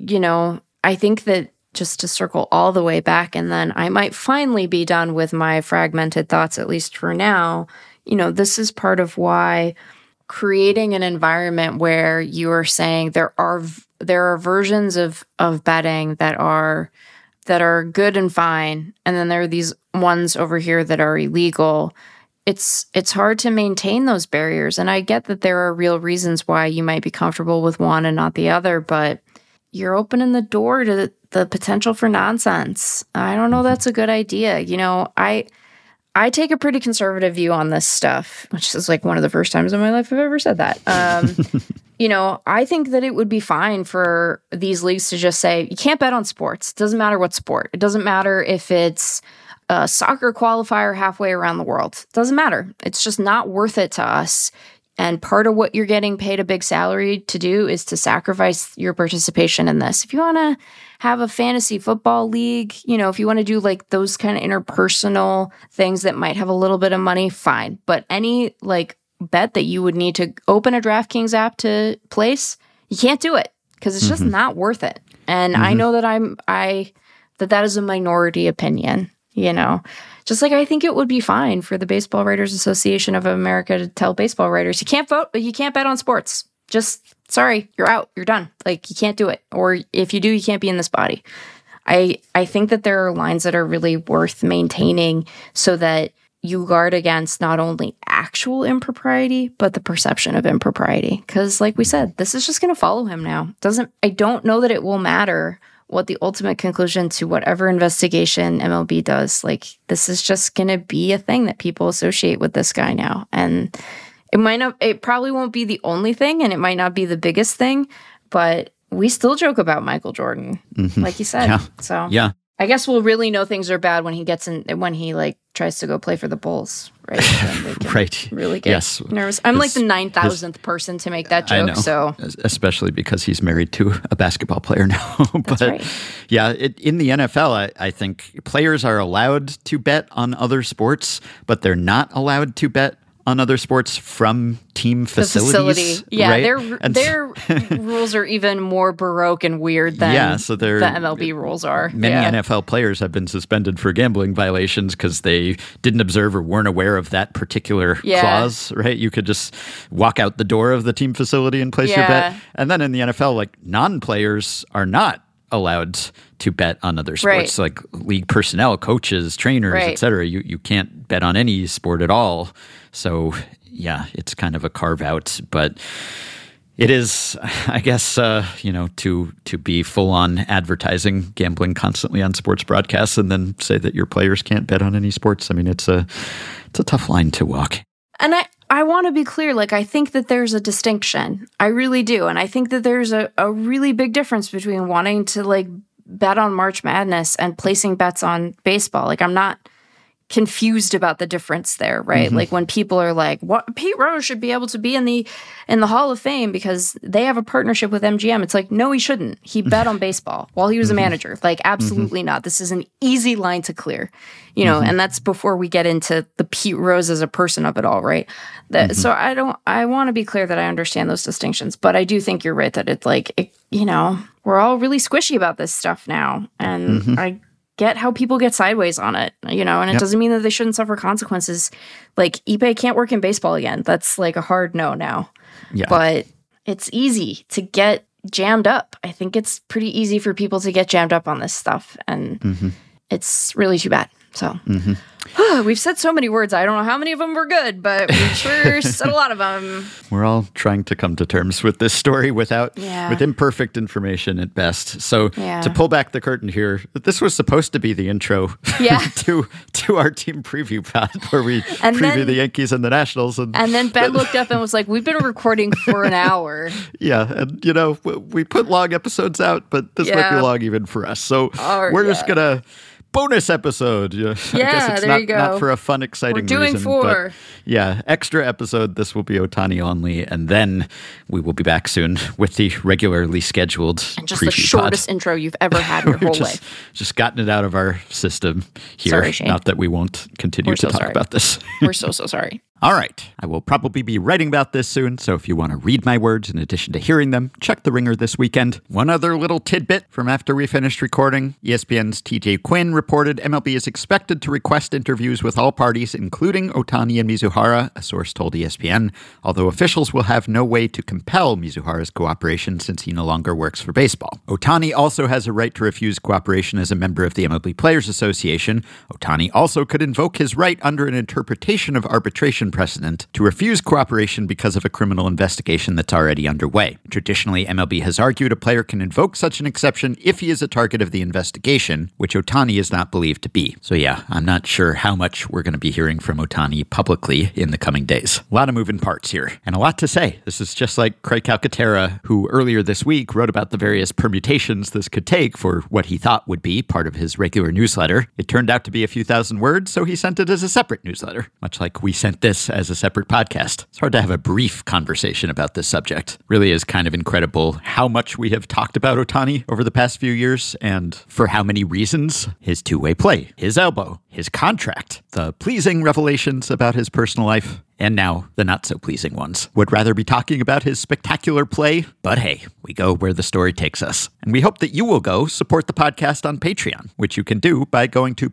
I think that, just to circle all the way back, and then I might finally be done with my fragmented thoughts, at least for now, this is part of why creating an environment where you are saying there are versions of betting that are good and fine, and then there are these ones over here that are illegal. It's hard to maintain those barriers, and I get that there are real reasons why you might be comfortable with one and not the other, but you're opening the door to the potential for nonsense. I don't know that's a good idea. I take a pretty conservative view on this stuff, which is like one of the first times in my life I've ever said that. I think that it would be fine for these leagues to just say, you can't bet on sports. It doesn't matter what sport. It doesn't matter if it's a soccer qualifier halfway around the world. It doesn't matter. It's just not worth it to us. And part of what you're getting paid a big salary to do is to sacrifice your participation in this. If you want to have a fantasy football league, if you want to do like those kind of interpersonal things that might have a little bit of money, fine. But any like bet that you would need to open a DraftKings app to place, you can't do it because it's just not worth it. And I know that that is a minority opinion, Just like I think it would be fine for the Baseball Writers Association of America to tell baseball writers, you can't vote, but you can't bet on sports. Just, sorry, you're out. You're done. Like, you can't do it. Or if you do, you can't be in this body. I think that there are lines that are really worth maintaining so that you guard against not only actual impropriety, but the perception of impropriety. Because like we said, this is just going to follow him now. I don't know that it will matter what the ultimate conclusion to whatever investigation MLB does. Like, this is just going to be a thing that people associate with this guy now. And it probably won't be the only thing, and it might not be the biggest thing, but we still joke about Michael Jordan, like you said. Yeah. So yeah. I guess we'll really know things are bad when he like tries to go play for the Bulls, right? Then they can Right. really get nervous. I'm like the 9,000th person to make that joke. I know, so especially because he's married to a basketball player now. But that's right. Yeah, in the NFL, I think players are allowed to bet on other sports, but they're not allowed to bet on other sports from team facilities. Yeah, right? their rules are even more baroque and weird than so the MLB rules are. Many NFL players have been suspended for gambling violations because they didn't observe or weren't aware of that particular clause, right? You could just walk out the door of the team facility and place your bet. And then in the NFL, like, non-players are not allowed to bet on other sports, like league personnel, coaches, trainers, etc. You can't bet on any sport at all. So yeah, it's kind of a carve out, but it is, I guess, to be full on advertising gambling constantly on sports broadcasts and then say that your players can't bet on any sports. I mean, it's a tough line to walk. And I want to be clear, like, I think that there's a distinction. I really do. And I think that there's a really big difference between wanting to, like, bet on March Madness and placing bets on baseball. Like, I'm not confused about the difference there, right? Like, when people are like, "What, Pete Rose should be able to be in the Hall of Fame because they have a partnership with MGM." It's like, no, he shouldn't. He bet on baseball while he was a manager. Like, absolutely not. This is an easy line to clear, and that's before we get into the Pete Rose as a person of it all, right? So I want to be clear that I understand those distinctions, but I do think you're right that it's like, we're all really squishy about this stuff now. And I get how people get sideways on it, and it doesn't mean that they shouldn't suffer consequences. Like, Ipe can't work in baseball again. That's like a hard no now. Yeah. But it's easy to get jammed up. I think it's pretty easy for people to get jammed up on this stuff, and it's really too bad. So we've said so many words. I don't know how many of them were good, but we sure said a lot of them. We're all trying to come to terms with this story with imperfect information at best. So to pull back the curtain here, this was supposed to be the intro to our team preview pod where we preview the Yankees and the Nationals. And then Ben looked up and was like, "We've been recording for an hour." Yeah, and we put long episodes out, but this might be long even for us. So we're just gonna bonus episode. I guess it's not for a fun, exciting reason. We're doing 4. But extra episode. This will be Ohtani only, and then we will be back soon with the regularly scheduled and just the shortest intro you've ever had in your whole life. Just gotten it out of our system here. Sorry, Shane. Not that we won't continue to talk about this. We're so sorry. All right. I will probably be writing about this soon, so if you want to read my words in addition to hearing them, check The Ringer this weekend. One other little tidbit from after we finished recording. ESPN's TJ Quinn reported MLB is expected to request interviews with all parties, including Ohtani and Mizuhara, a source told ESPN, although officials will have no way to compel Mizuhara's cooperation since he no longer works for baseball. Ohtani also has a right to refuse cooperation as a member of the MLB Players Association. Ohtani also could invoke his right under an interpretation of arbitration precedent to refuse cooperation because of a criminal investigation that's already underway. Traditionally, MLB has argued a player can invoke such an exception if he is a target of the investigation, which Ohtani is not believed to be. So I'm not sure how much we're going to be hearing from Ohtani publicly in the coming days. A lot of moving parts here, and a lot to say. This is just like Craig Calcaterra, who earlier this week wrote about the various permutations this could take for what he thought would be part of his regular newsletter. It turned out to be a few thousand words, so he sent it as a separate newsletter, much like we sent this as a separate podcast. It's hard to have a brief conversation about this subject. Really is kind of incredible how much we have talked about Ohtani over the past few years and for how many reasons. His two-way play, his elbow, his contract, the pleasing revelations about his personal life, and now the not-so-pleasing ones. Would rather be talking about his spectacular play, but hey, we go where the story takes us. And we hope that you will go support the podcast on Patreon, which you can do by going to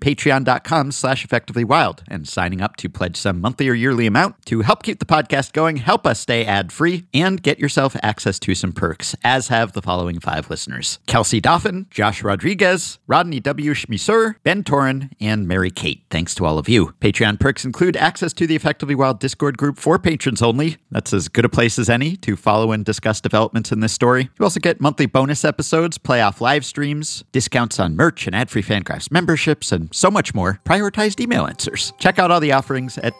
patreon.com/effectivelywild and signing up to pledge some monthly or yearly amount to help keep the podcast going, help us stay ad-free, and get yourself access to some perks, as have the following 5 listeners: Kelsey Dauphin, Josh Rodriguez, Rodney W. Schmisser, Ben Torin, and Mary Kate. Thanks to all of you. Patreon perks include access to the Effectively Wild Discord group for patrons only. That's as good a place as any to follow and discuss developments in this story. You also get monthly bonus episodes, playoff live streams, discounts on merch and ad-free Fangraphs memberships, and so much more. Prioritized email answers. Check out all the offerings at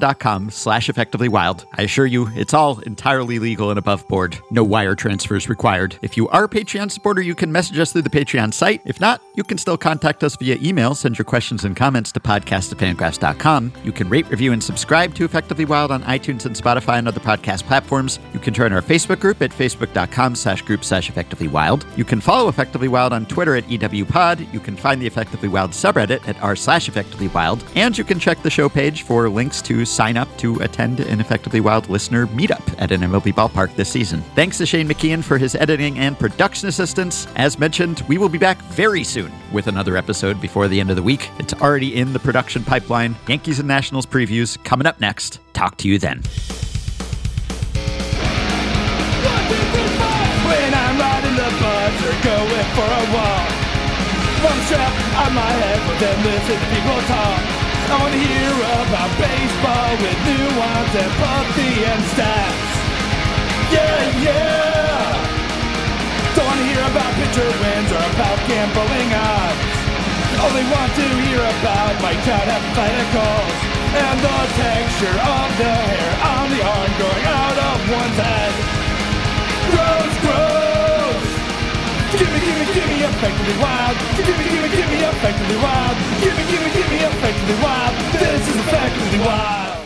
patreon.com/effectivelywild. I assure you, it's all entirely legal and above board. No wire transfers required. If you are a Patreon supporter, you can message us through the Patreon site. If not, you can still contact us via email. Send your questions and comments to podcast@fangraphs.com. You can rate, review, and subscribe to Effectively Effectively Wild on iTunes and Spotify and other podcast platforms. You can join our Facebook group at facebook.com/group/effectivelywild. You can follow Effectively Wild on Twitter at EWPod. You can find the Effectively Wild subreddit at r/effectivelywild. And you can check the show page for links to sign up to attend an Effectively Wild listener meetup at an MLB ballpark this season. Thanks to Shane McKeon for his editing and production assistance. As mentioned, we will be back very soon with another episode before the end of the week. It's already in the production pipeline. Yankees and Nationals previews coming up next. Talk to you then. When I'm riding the bus or going for a walk, one strap on my head, then listen to people talk. I want to hear about baseball with nuance and puffy and stats. Yeah! Don't want to hear about pitcher wins or about gambling odds. Only want to hear about Mike Trout hypotheticals and the texture of the hair on the arm growing out of one's head. Gross! Give me Effectively Wild. Give me Effectively Wild. Give me Effectively Wild. This is Effectively Wild.